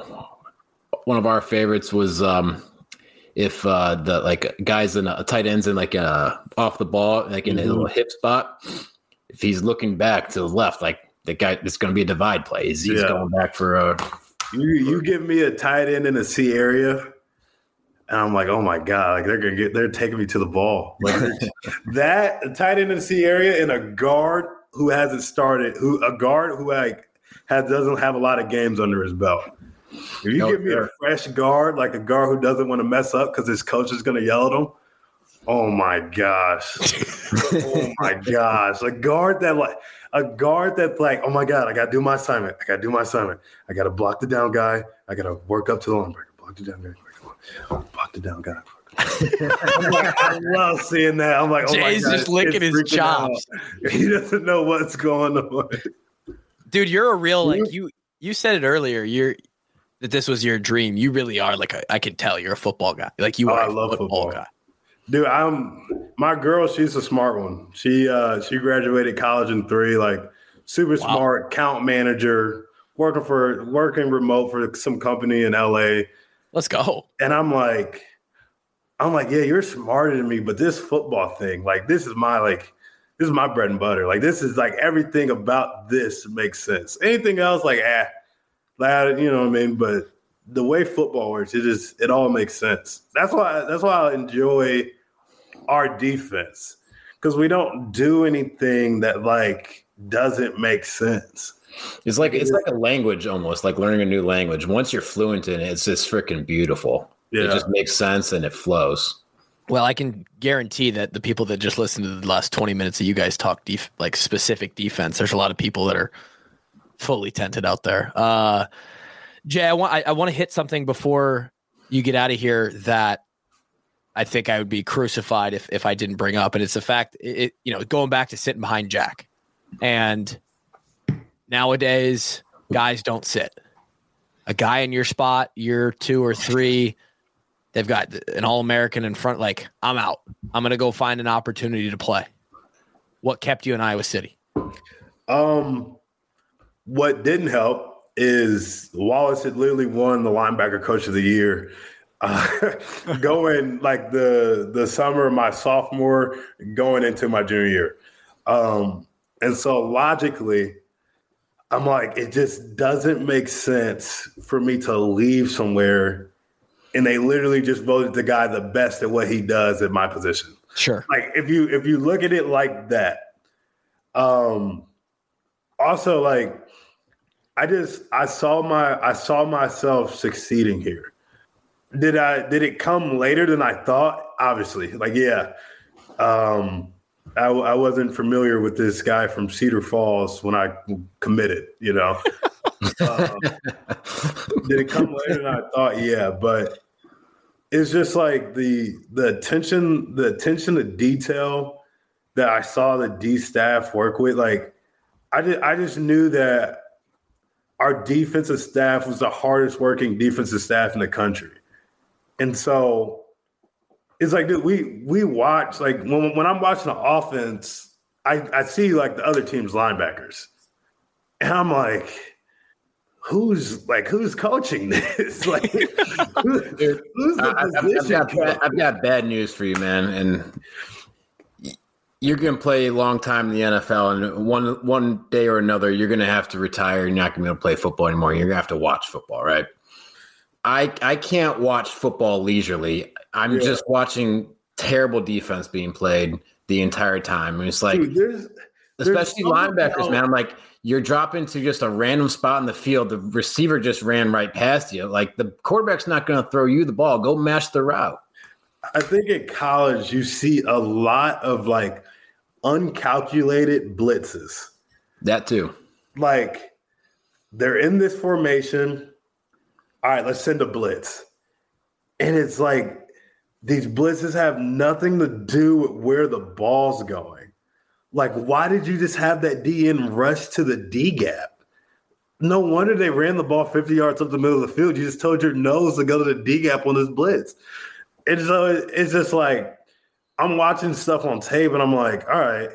one of our favorites was um if uh, the like guys in a tight ends in like uh off the ball, like in mm-hmm. a little hip spot, if he's looking back to the left, like the guy, it's going to be a divide play. He's, he's yeah. going back for a.
You you give me a tight end in the C area, and I'm like, oh my god, like they're gonna get, they're taking me to the ball. Like that a tight end in the C area and a guard who hasn't started, who a guard who like has doesn't have a lot of games under his belt. If you no, give me sure. a fresh guard, like a guard who doesn't want to mess up because his coach is going to yell at him, oh my gosh, oh my gosh, a guard that like a guard that's like, oh my god, I got to do my assignment, I got to do my assignment, I got to block the down guy, I got to work up to the linebacker, block the down guy, block the down guy. I'm like, I love seeing that. I'm like, oh
Jay's
my god,
just licking his chops.
Out. He doesn't know what's going on.
Dude, you're a real like you. You said it earlier. You're. That this was your dream. You really are like a, I can tell you're a football guy. Like you
oh,
are
I
a
love
football,
football
guy.
Dude, I'm my girl, she's a smart one. She uh she graduated college in three, like super wow. smart, account manager, working for working remote for some company in L A.
Let's go.
And I'm like, I'm like, yeah, you're smarter than me, but this football thing, like, this is my like, this is my bread and butter. Like, this is like everything about this makes sense. Anything else, like, ah, like, you know what I mean? But the way football works, it just it all makes sense. That's why that's why I enjoy our defense, because we don't do anything that like doesn't make sense.
It's like it's like a language almost, like learning a new language. Once you're fluent in it, it's just freaking beautiful. Yeah. It just makes sense and it flows.
Well, I can guarantee that the people that just listened to the last twenty minutes of you guys talk def- like specific defense, there's a lot of people that are fully tented out there. Uh, Jay, I want I, I want to hit something before you get out of here that I think I would be crucified if if I didn't bring up, and it's the fact it you know going back to sitting behind Jack, and nowadays guys don't sit. A guy in your spot, year two or three, they've got an All-American in front. Like, I'm out. I'm going to go find an opportunity to play. What kept you in Iowa City?
Um, what didn't help is Wallace had literally won the linebacker coach of the year uh, going like the the summer of my sophomore going into my junior year. Um, and so logically, I'm like, it just doesn't make sense for me to leave somewhere and they literally just voted the guy the best at what he does at my position.
Sure.
Like if you if you look at it like that, um, also like I just I saw my I saw myself succeeding here. Did I did it come later than I thought? Obviously, like yeah, um, I, I wasn't familiar with this guy from Cedar Falls when I committed. You know, uh, did it come later than I thought? Yeah, but it's just like the the attention the attention to detail that I saw the D staff work with. Like I just I just knew that our defensive staff was the hardest working defensive staff in the country. And so it's like, dude, we we watch, like when when I'm watching the offense, I, I see like the other team's linebackers. And I'm like, who's like who's coaching this? Like who, who's the
I,
position?
I've, got bad, I've got bad news for you, man. And you're going to play a long time in the N F L, and one one day or another, you're going to have to retire. You're not going to be able to play football anymore. You're going to have to watch football, right? I I can't watch football leisurely. I'm yeah. just watching terrible defense being played the entire time. And it's like,
Dude, there's,
especially
there's
linebackers,
else.
man. I'm like, you're dropping to just a random spot in the field. The receiver just ran right past you. Like the quarterback's not going to throw you the ball. Go match the route.
I think in college you see a lot of like uncalculated blitzes.
That too.
Like they're in this formation. All right, let's send a blitz. And it's like these blitzes have nothing to do with where the ball's going. Like, why did you just have that D N rush to the D gap? No wonder they ran the ball fifty yards up the middle of the field. You just told your nose to go to the D gap on this blitz. And so it's just like I'm watching stuff on tape and I'm like, all right,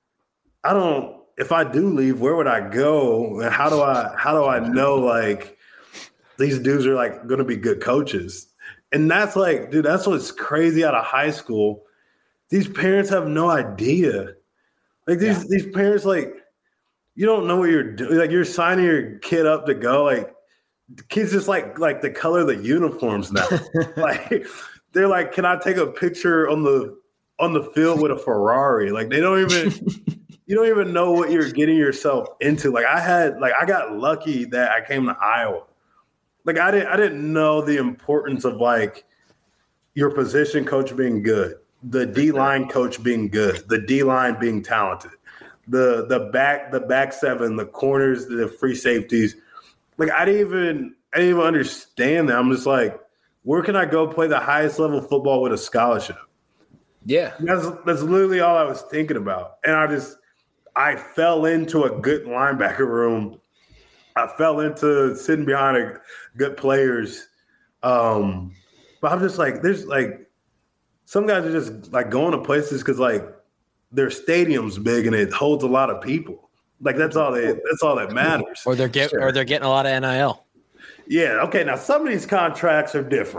I don't – if I do leave, where would I go? And how do I how do I know, like, these dudes are, like, going to be good coaches? And that's like, dude, that's what's crazy out of high school. These parents have no idea. Like, these, yeah. these parents, like, you don't know what you're doing. Like, you're signing your kid up to go. Like, the kids just, like, like the color of the uniforms now. Like, they're like, can I take a picture on the on the field with a Ferrari? Like, they don't even – you don't even know what you're getting yourself into. Like, I had – like, I got lucky that I came to Iowa. Like I didn't, I didn't know the importance of like your position coach being good, the D line coach being good, the D line being talented, the the back, the back seven, the corners, the free safeties. Like I didn't even, I didn't even understand that. I'm just like, where can I go play the highest level of football with a scholarship?
Yeah,
that's that's literally all I was thinking about, and I just, I fell into a good linebacker room. I fell into sitting behind a, good players. Um, but I'm just like, there's like, some guys are just like going to places because like their stadium's big and it holds a lot of people. Like that's all they, that's all that matters.
Or they're get, sure. or they're getting a lot of N I L.
Yeah. Okay. Now some of these contracts are different.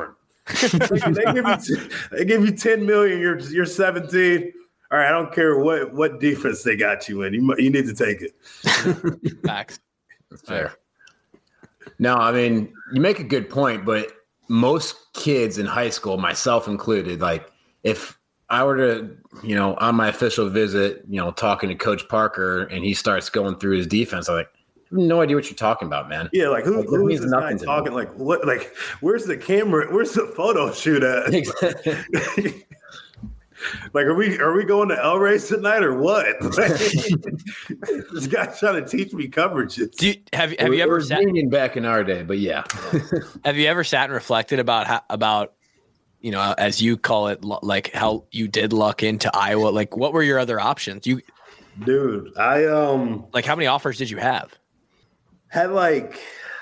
they, they give you they give you ten million. You're you're seventeen. All right, I don't care what what defense they got you in. You you need to take it.
Facts.
That's fair. No, I mean, you make a good point, but most kids in high school, myself included, like if I were to, you know, on my official visit, you know, talking to Coach Parker and he starts going through his defense, I'm like, I have no idea what you're talking about, man.
Yeah, like who,
like,
who is this guy talking? Like what? Like where's the camera? Where's the photo shoot at?
Exactly.
Like, are we are we going to El Rey's tonight or what? This guy's trying to teach me coverages.
Do you, have have you ever sat
Union back in our day? But yeah,
have you ever sat and reflected about how about you know, as you call it, like how you did luck into Iowa? Like, what were your other options? You,
dude, I um,
like how many offers did you have?
Had like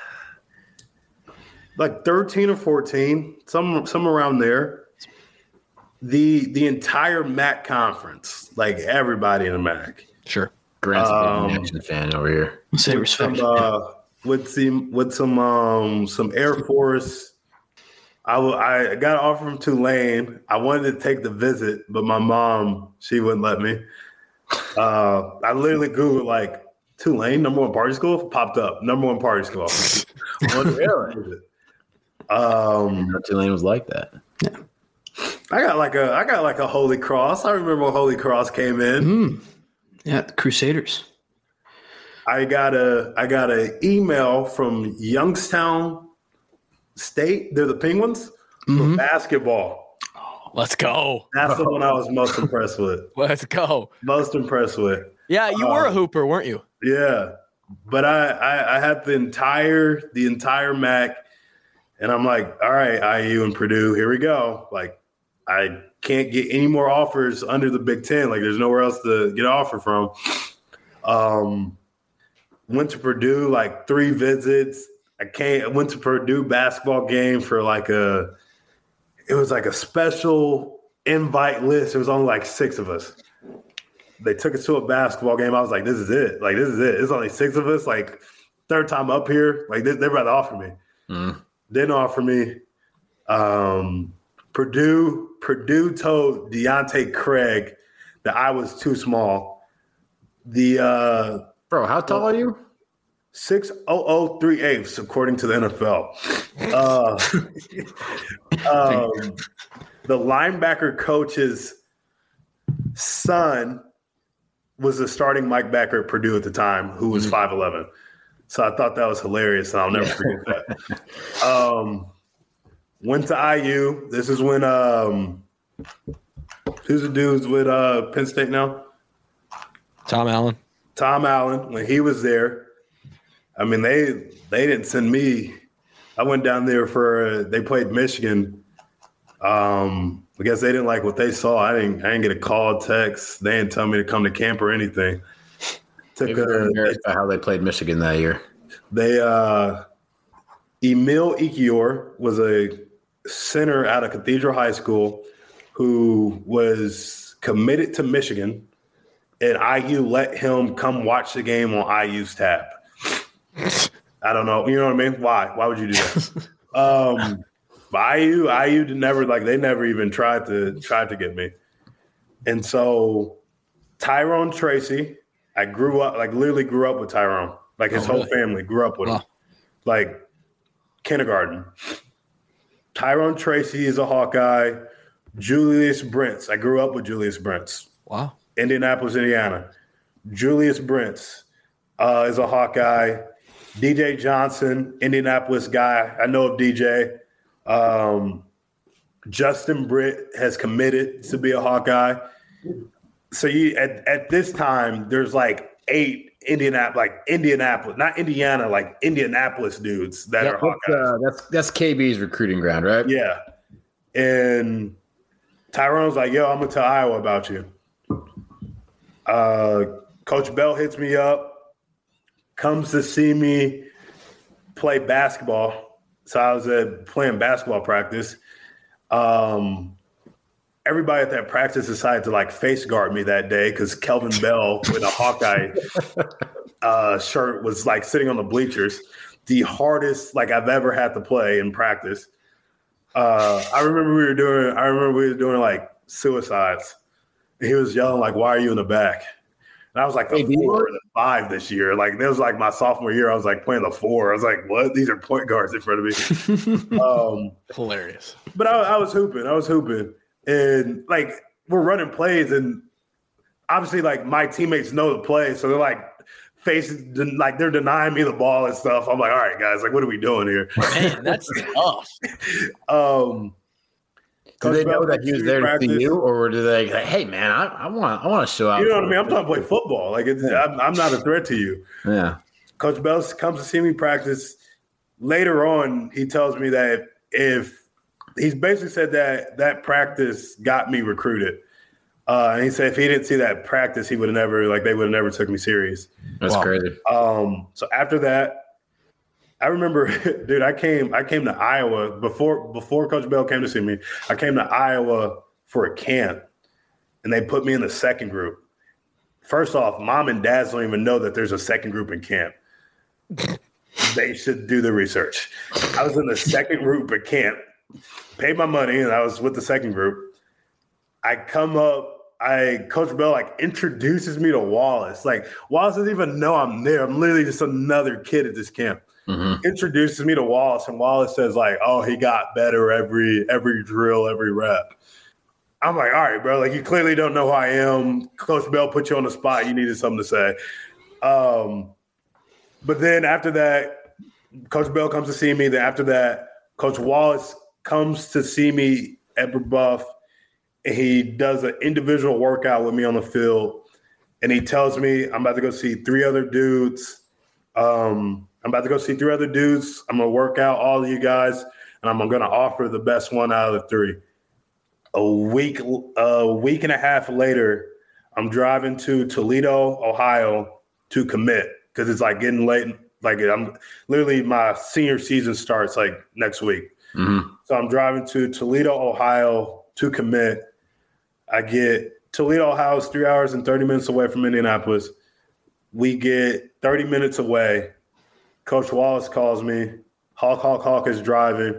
like thirteen or fourteen, some some around there. The the entire M A C conference, like everybody in the M A C.
Sure.
Grant's
Um,
a Jackson fan over here.
Say
with some,
respect.
uh, with some with some um some Air Force. I, w- I got an offer from Tulane. I wanted to take the visit, but my mom, she wouldn't let me. Uh, I literally Googled like Tulane, number one party school, popped up, number one party school. Really? Um,
Tulane was like that.
Yeah.
I got like a I got like a Holy Cross. I remember when Holy Cross came in.
Mm. Yeah, the Crusaders.
I got a I got an email from Youngstown State. They're the Penguins
Mm-hmm.
for basketball.
Let's go.
That's the one I was most impressed with.
Let's go.
Most impressed with.
Yeah, you were a hooper, weren't you?
Yeah, but I, I I had the entire the entire M A C, and I'm like, all right, I U and Purdue, here we go. Like, I can't get any more offers under the Big Ten. Like, there's nowhere else to get an offer from. Um, went to Purdue like three visits. I can't. Went to Purdue basketball game for like a. It was like a special invite list. There was only like six of us. They took us to a basketball game. I was like, this is it. Like, this is it. It's only six of us. Like, third time up here. Like, they, they're about to offer me.
Mm.
Didn't offer me. Um, Purdue, Purdue told Deontay Craig that I was too small. The uh,
Bro, how tall are you?
six oh oh three eighths, according to the N F L. Uh, um, the linebacker coach's son was the starting Mike backer at Purdue at the time, who was five eleven. So I thought that was hilarious, and I'll never forget that. Um, went to I U. This is when um, who's the dudes with uh, Penn State now?
Tom Allen.
Tom Allen, when he was there. I mean, they they didn't send me. I went down there for uh, they played Michigan. Um, I guess they didn't like what they saw. I didn't. I didn't get a call, text. They didn't tell me to come to camp or anything. Took
Maybe they're embarrassed by how they played Michigan that year.
They uh, Emil Ikior was a center out of Cathedral High School who was committed to Michigan, and I U let him come watch the game on I U's tab. I don't know. You know what I mean? Why? Why would you do that? um, but I U, I U did never like they never even tried to tried to get me. And so Tyrone Tracy, I grew up like literally grew up with Tyrone. Like his
Oh,
whole
really?
family grew up with him.
Wow.
Like kindergarten. Tyrone Tracy is a Hawkeye. Julius Brents. I grew up with Julius Brents.
Wow.
Indianapolis, Indiana. Julius Brents uh, is a Hawkeye. D J Johnson, Indianapolis guy. I know of D J. Um, Justin Britt has committed to be a Hawkeye. So you at, at this time, there's like eight Indianapolis, like Indianapolis, not Indiana, like Indianapolis dudes that
Yeah,
are Hawkeyes.
that's, uh, that's that's K B's recruiting ground, right?
Yeah. And Tyrone's like, yo, I'm going to tell Iowa about you. Uh, Coach Bell hits me up, comes to see me play basketball. So I was at playing basketball practice. Um, everybody at that practice decided to like face guard me that day because Kelvin Bell with a Hawkeye uh, shirt was like sitting on the bleachers. The hardest like I've ever had to play in practice. Uh, I remember we were doing. I remember we were doing like suicides. And he was yelling like, "Why are you in the back?" And I was like the
Hey,
four or the five this year. Like that was like my sophomore year. I was like playing the four. I was like, "What? These are point guards in front of me." um,
Hilarious.
But I, I was hooping. I was hooping, and like we're running plays, and obviously like my teammates know the play, so they're like facing like they're denying me the ball and stuff. I'm like, all right, guys, like what are we doing here?
Man, that's tough.
um,
Do they know
Bell
that he was there to see you, or do they like, hey man, I, I want I want to show out?
You know what I mean? I'm trying to play football. Like it's,
Yeah.
I'm, I'm not a threat to you.
Yeah.
Coach Bell comes to see me practice. Later on, he tells me that if he's basically said that that practice got me recruited. Uh, and he said if he didn't see that practice, he would have never like they would have never took me serious.
That's
Wow.
crazy.
Um, so after that, I remember, dude, I came I came to Iowa before before Coach Bell came to see me. I came to Iowa for a camp, and they put me in the second group. First off, mom and dads don't even know that there's a second group in camp. They should do the research. I was in the second group at camp, paid my money, and I was with the second group. I come up. I Coach Bell like introduces me to Wallace. Like Wallace doesn't even know I'm there. I'm literally just another kid at this camp.
Mm-hmm.
Introduces me to Wallace, and Wallace says like, "Oh, he got better every every drill, every rep." I'm like, "All right, bro. Like you clearly don't know who I am. Coach Bell put you on the spot. You needed something to say." Um, but then after that, Coach Bell comes to see me. Then after that, Coach Wallace comes to see me at Brebeuf. He does an individual workout with me on the field, and he tells me I'm about to go see three other dudes. Um, I'm about to go see three other dudes. I'm going to work out all of you guys, and I'm going to offer the best one out of the three. A week, a week and a half later, I'm driving to Toledo, Ohio to commit because it's like getting late. Like I'm literally my senior season starts like next week.
Mm-hmm.
So I'm driving to Toledo, Ohio to commit. I get Toledo, Ohio is three hours and thirty minutes away from Indianapolis. We get thirty minutes away. Coach Wallace calls me. Hawk, Hawk, Hawk is driving.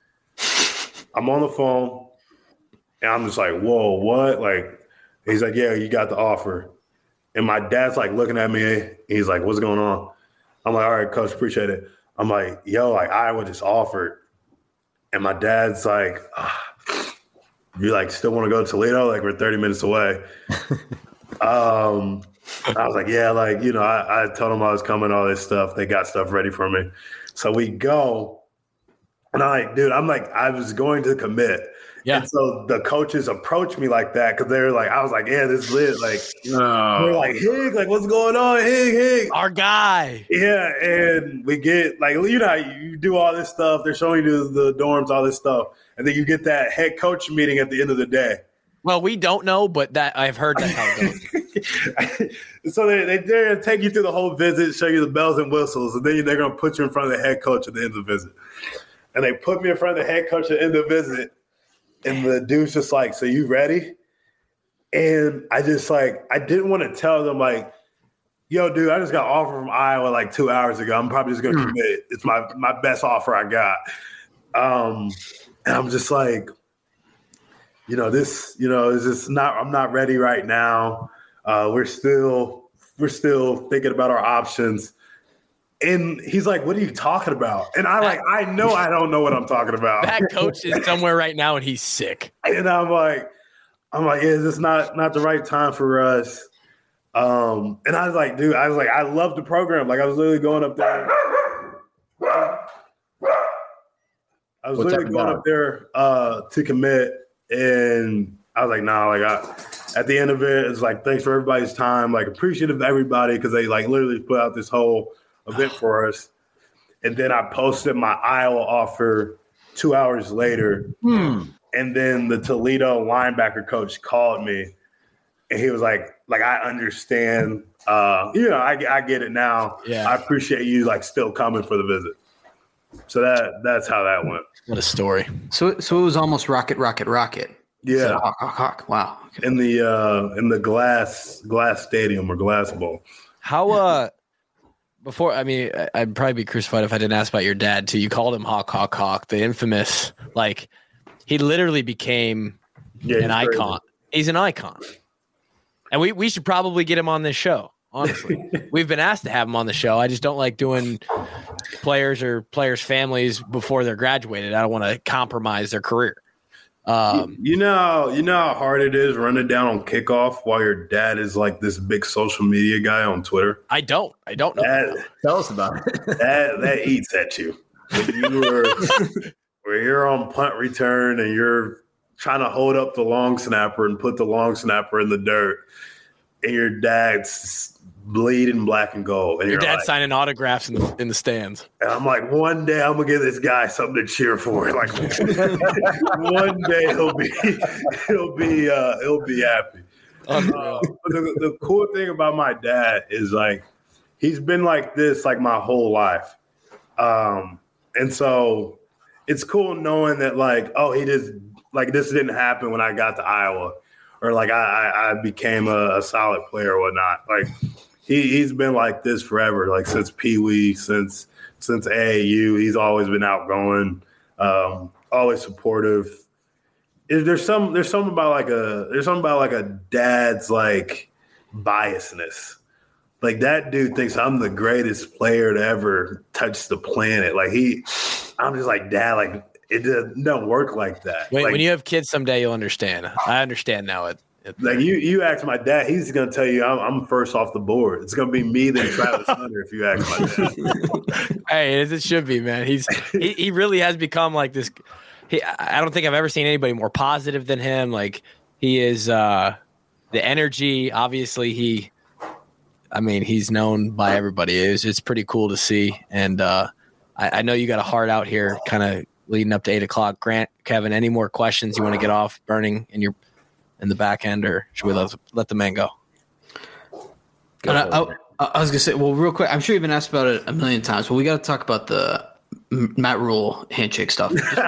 I'm on the phone, and I'm just like, whoa, what? Like, he's like, yeah, you got the offer. And my dad's like looking at me. He's like, what's going on? I'm like, all right, Coach, appreciate it. I'm like, yo, like Iowa just offered. And my dad's like, ah, you like still want to go to Toledo? Like we're thirty minutes away. um, I was like, yeah, like, you know, I, I told them I was coming, all this stuff. They got stuff ready for me. So we go. And I'm like, dude, I'm like, I was going to commit.
Yeah.
And so the coaches approached me like that because they were like, I was like, yeah, this is lit. Like,
Oh.
they're like, Hig, like, what's going on? Hig, Hig.
Our guy.
Yeah, and we get like you know you do all this stuff. They're showing you the dorms, all this stuff, and then you get that head coach meeting at the end of the day.
Well, we don't know, but that I've heard that's how it goes.
So they they they're gonna take you through the whole visit, show you the bells and whistles, and then they're gonna put you in front of the head coach at the end of the visit. And they put me in front of the head coach at the end of the visit, and the dude's just like, "So you ready?" And I just like I didn't want to tell them like, yo, dude, I just got offered from Iowa like two hours ago. I'm probably just going to
Mm.
commit. It's my my best offer I got. Um, and I'm just like, you know, this, you know, is just not. I'm not ready right now. Uh, we're still we're still thinking about our options. And he's like, what are you talking about? And I like, I know I don't know what I'm talking about.
That coach is somewhere right now, and he's sick.
And I'm like, I'm like, yeah, this is not not the right time for us. Um, and I was like, dude, I was like, I love the program. Like I was literally going up there. I was
What's
literally
that
going
about?
up there uh, to commit, and I was like, nah, like I, at the end of it, it's like, thanks for everybody's time. Like appreciative of everybody because they like literally put out this whole event for us. And then I posted my Iowa offer two hours later.
Hmm.
And then the Toledo linebacker coach called me, and he was like, like, I understand. Uh, you know, I, I get it now.
Yeah.
I appreciate you, like, still coming for the visit. So that that's how that went.
What a story.
So, so it was almost rocket, rocket, rocket. Instead
Yeah.
of hawk, hawk, hawk. Wow. Okay.
In the uh, in the glass glass stadium or glass bowl.
How, uh, before, I mean, I- I'd probably be crucified if I didn't ask about your dad, too. You called him Hawk, Hawk, Hawk, the infamous, like, he literally became
Yeah,
an
he's crazy.
icon. He's an icon. And we, we should probably get him on this show, honestly. We've been asked to have him on the show. I just don't like doing players or players' families before they're graduated. I don't want to compromise their career. Um,
you know, you know how hard it is running down on kickoff while your dad is like this big social media guy on Twitter.
I don't. I don't know.
That,
Tell us about it.
that that eats at you. When you were, where you're on punt return and you're trying to hold up the long snapper and put the long snapper in the dirt, and your dad's bleeding black and gold. And
Your
you're
dad's
like,
signing autographs in the, in the stands.
and I'm like, one day I'm gonna give this guy something to cheer for. Like one day he'll be he'll be uh, he'll be happy. Uh, but the, the cool thing about my dad is like he's been like this like my whole life, um, and so it's cool knowing that like oh he just like this didn't happen when I got to Iowa, or like I I, I became a, a solid player or whatnot. Like he he's been like this forever, like since Pee Wee, since since A A U. He's always been outgoing, um, always supportive. Is there's some there's something about like a there's something about like a dad's like biasness. Like that dude thinks I'm the greatest player to ever touch the planet. Like he, I'm just like, dad, like it doesn't, don't work like that.
When,
like,
when you have kids someday, you'll understand. I understand now. It, it
like you, you ask my dad, he's gonna tell you I'm, I'm first off the board. It's gonna be me then Travis Hunter if you ask my dad.
Hey, as it should be, man. He's he, he really has become like this. He, I don't think I've ever seen anybody more positive than him. Like he is uh, the energy. Obviously, he. I mean, he's known by everybody. It's it's pretty cool to see. And uh, I, I know you got a heart out here, kind of leading up to eight o'clock. Grant, Kevin, any more questions you want to get off burning in your in the back end, or should we let let the man go?
go I, I, I was gonna say, well, real quick. I'm sure you've been asked about it a million times, but we got to talk about the Matt Rule handshake stuff.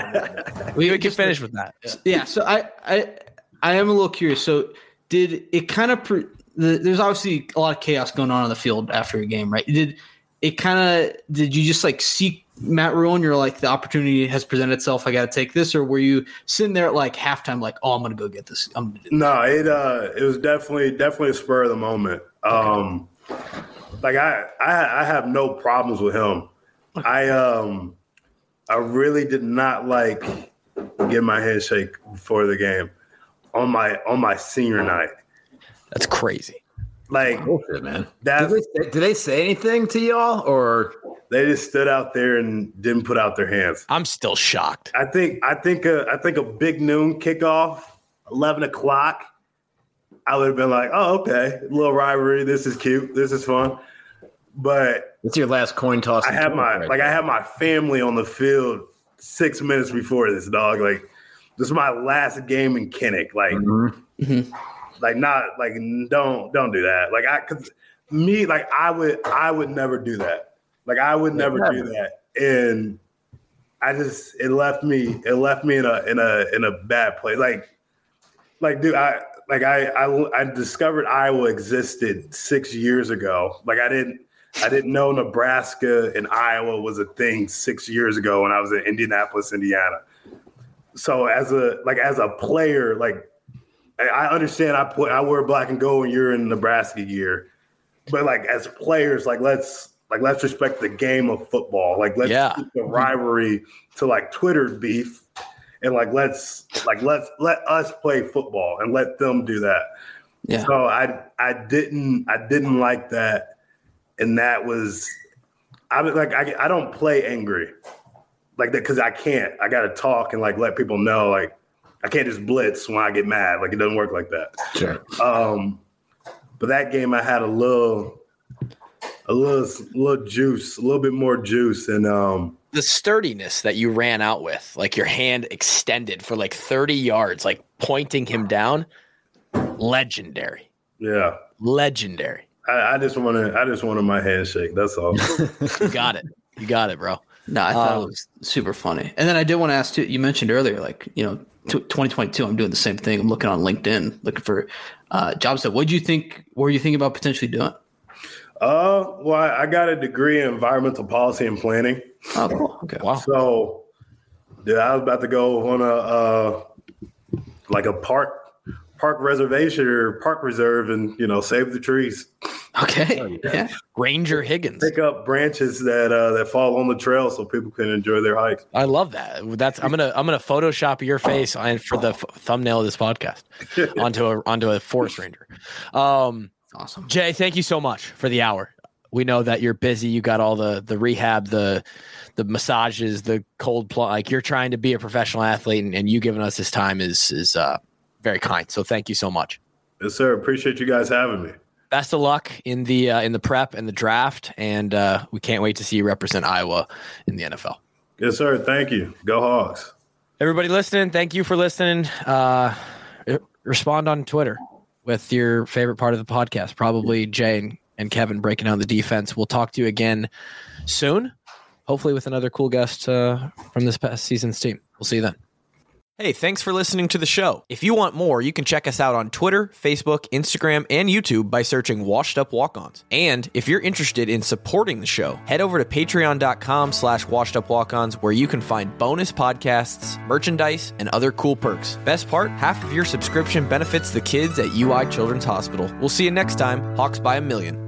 we, we can finish with that.
Yeah. yeah so I, I I am a little curious. So did it kind of pre- the, there's obviously a lot of chaos going on on the field after a game, right? Did it kind of did you just like seek Matt Rule and you're like the opportunity has presented itself, I got to take this, or were you sitting there at like halftime like, oh, I'm gonna go get this? I'm gonna do this.
No, it uh it was definitely definitely a spur of the moment. Um, like I I I have no problems with him. I um I really did not like get my handshake before the game on my on my senior night.
That's crazy.
Like
Bullshit, man.
That's,
did, they, did they say anything to y'all, or
they just stood out there and didn't put out their hands?
I'm still shocked.
I think I think a, I think a big noon kickoff, eleven o'clock. I would have been like, oh, okay, a little rivalry. This is cute. This is fun. But
it's your last coin toss.
I have my right like now. I have my family on the field six minutes before this, dog. Like this is my last game in Kinnick. Like,
mm-hmm. Mm-hmm.
like not like don't don't do that. Like I, cause me, like I would I would never do that. Like I would never yeah. do that. And I just it left me it left me in a in a in a bad place. Like like dude, I like I I I discovered Iowa existed six years ago. Like I didn't. I didn't know Nebraska and Iowa was a thing six years ago when I was in Indianapolis, Indiana. So as a like as a player, like I understand I play, I wear black and gold and you're in Nebraska gear, but like as players, like let's like let's respect the game of football. Like let's
yeah.
keep the rivalry to like Twitter beef, and like let's like let's let us play football and let them do that.
Yeah.
So I I didn't I didn't like that. And that was, I was like, I, I don't play angry like that because I can't. I got to talk and like let people know. Like I can't just blitz when I get mad. Like it doesn't work like that.
Sure.
Um, but that game, I had a little, a little, little juice, a little bit more juice, and um,
the sturdiness that you ran out with, like your hand extended for like thirty yards, like pointing him down, legendary.
Yeah,
legendary.
I, I just wanted, I just wanted my handshake. That's all.
You got it. You got it, bro.
No, I thought
um,
it was super funny. And then I did want to ask too. You mentioned earlier, like you know, twenty twenty-two. I'm doing the same thing. I'm looking on LinkedIn, looking for uh, jobs. That what do you think? What were you thinking about potentially doing?
Uh, well, I, I got a degree in environmental policy and planning.
Oh, cool. Okay.
Wow.
So Dude, I was about to go on a uh, like a park park reservation or park reserve and, you know, save the trees.
Okay. Yeah.
Ranger Higgins.
Pick up branches that uh, that fall on the trail so people can enjoy their hikes.
I love that. That's I'm gonna I'm gonna Photoshop your face and for the f- thumbnail of this podcast onto a onto a forest ranger. Um,
Awesome.
Jay, thank you so much for the hour. We know that you're busy. You got all the the rehab, the the massages, the cold plunge. Like you're trying to be a professional athlete, and, and you giving us this time is is uh, very kind. So thank you so much.
Yes, sir. Appreciate you guys having me.
Best of luck in the uh, in the prep and the draft, and uh, we can't wait to see you represent Iowa in the N F L.
Yes, sir. Thank you. Go Hogs.
Everybody listening, thank you for listening. Uh, respond on Twitter with your favorite part of the podcast. Probably Jay and, and Kevin breaking down the defense. We'll talk to you again soon, hopefully with another cool guest uh, from this past season's team. We'll see you then. Hey, thanks for listening to the show. If you want more, you can check us out on Twitter, Facebook, Instagram, and YouTube by searching Washed Up Walk-Ons. And if you're interested in supporting the show, head over to patreon.com slash washed up walk-ons where you can find bonus podcasts, merchandise, and other cool perks. Best part, half of your subscription benefits the kids at U I Children's Hospital. We'll see you next time. Hawks by a million.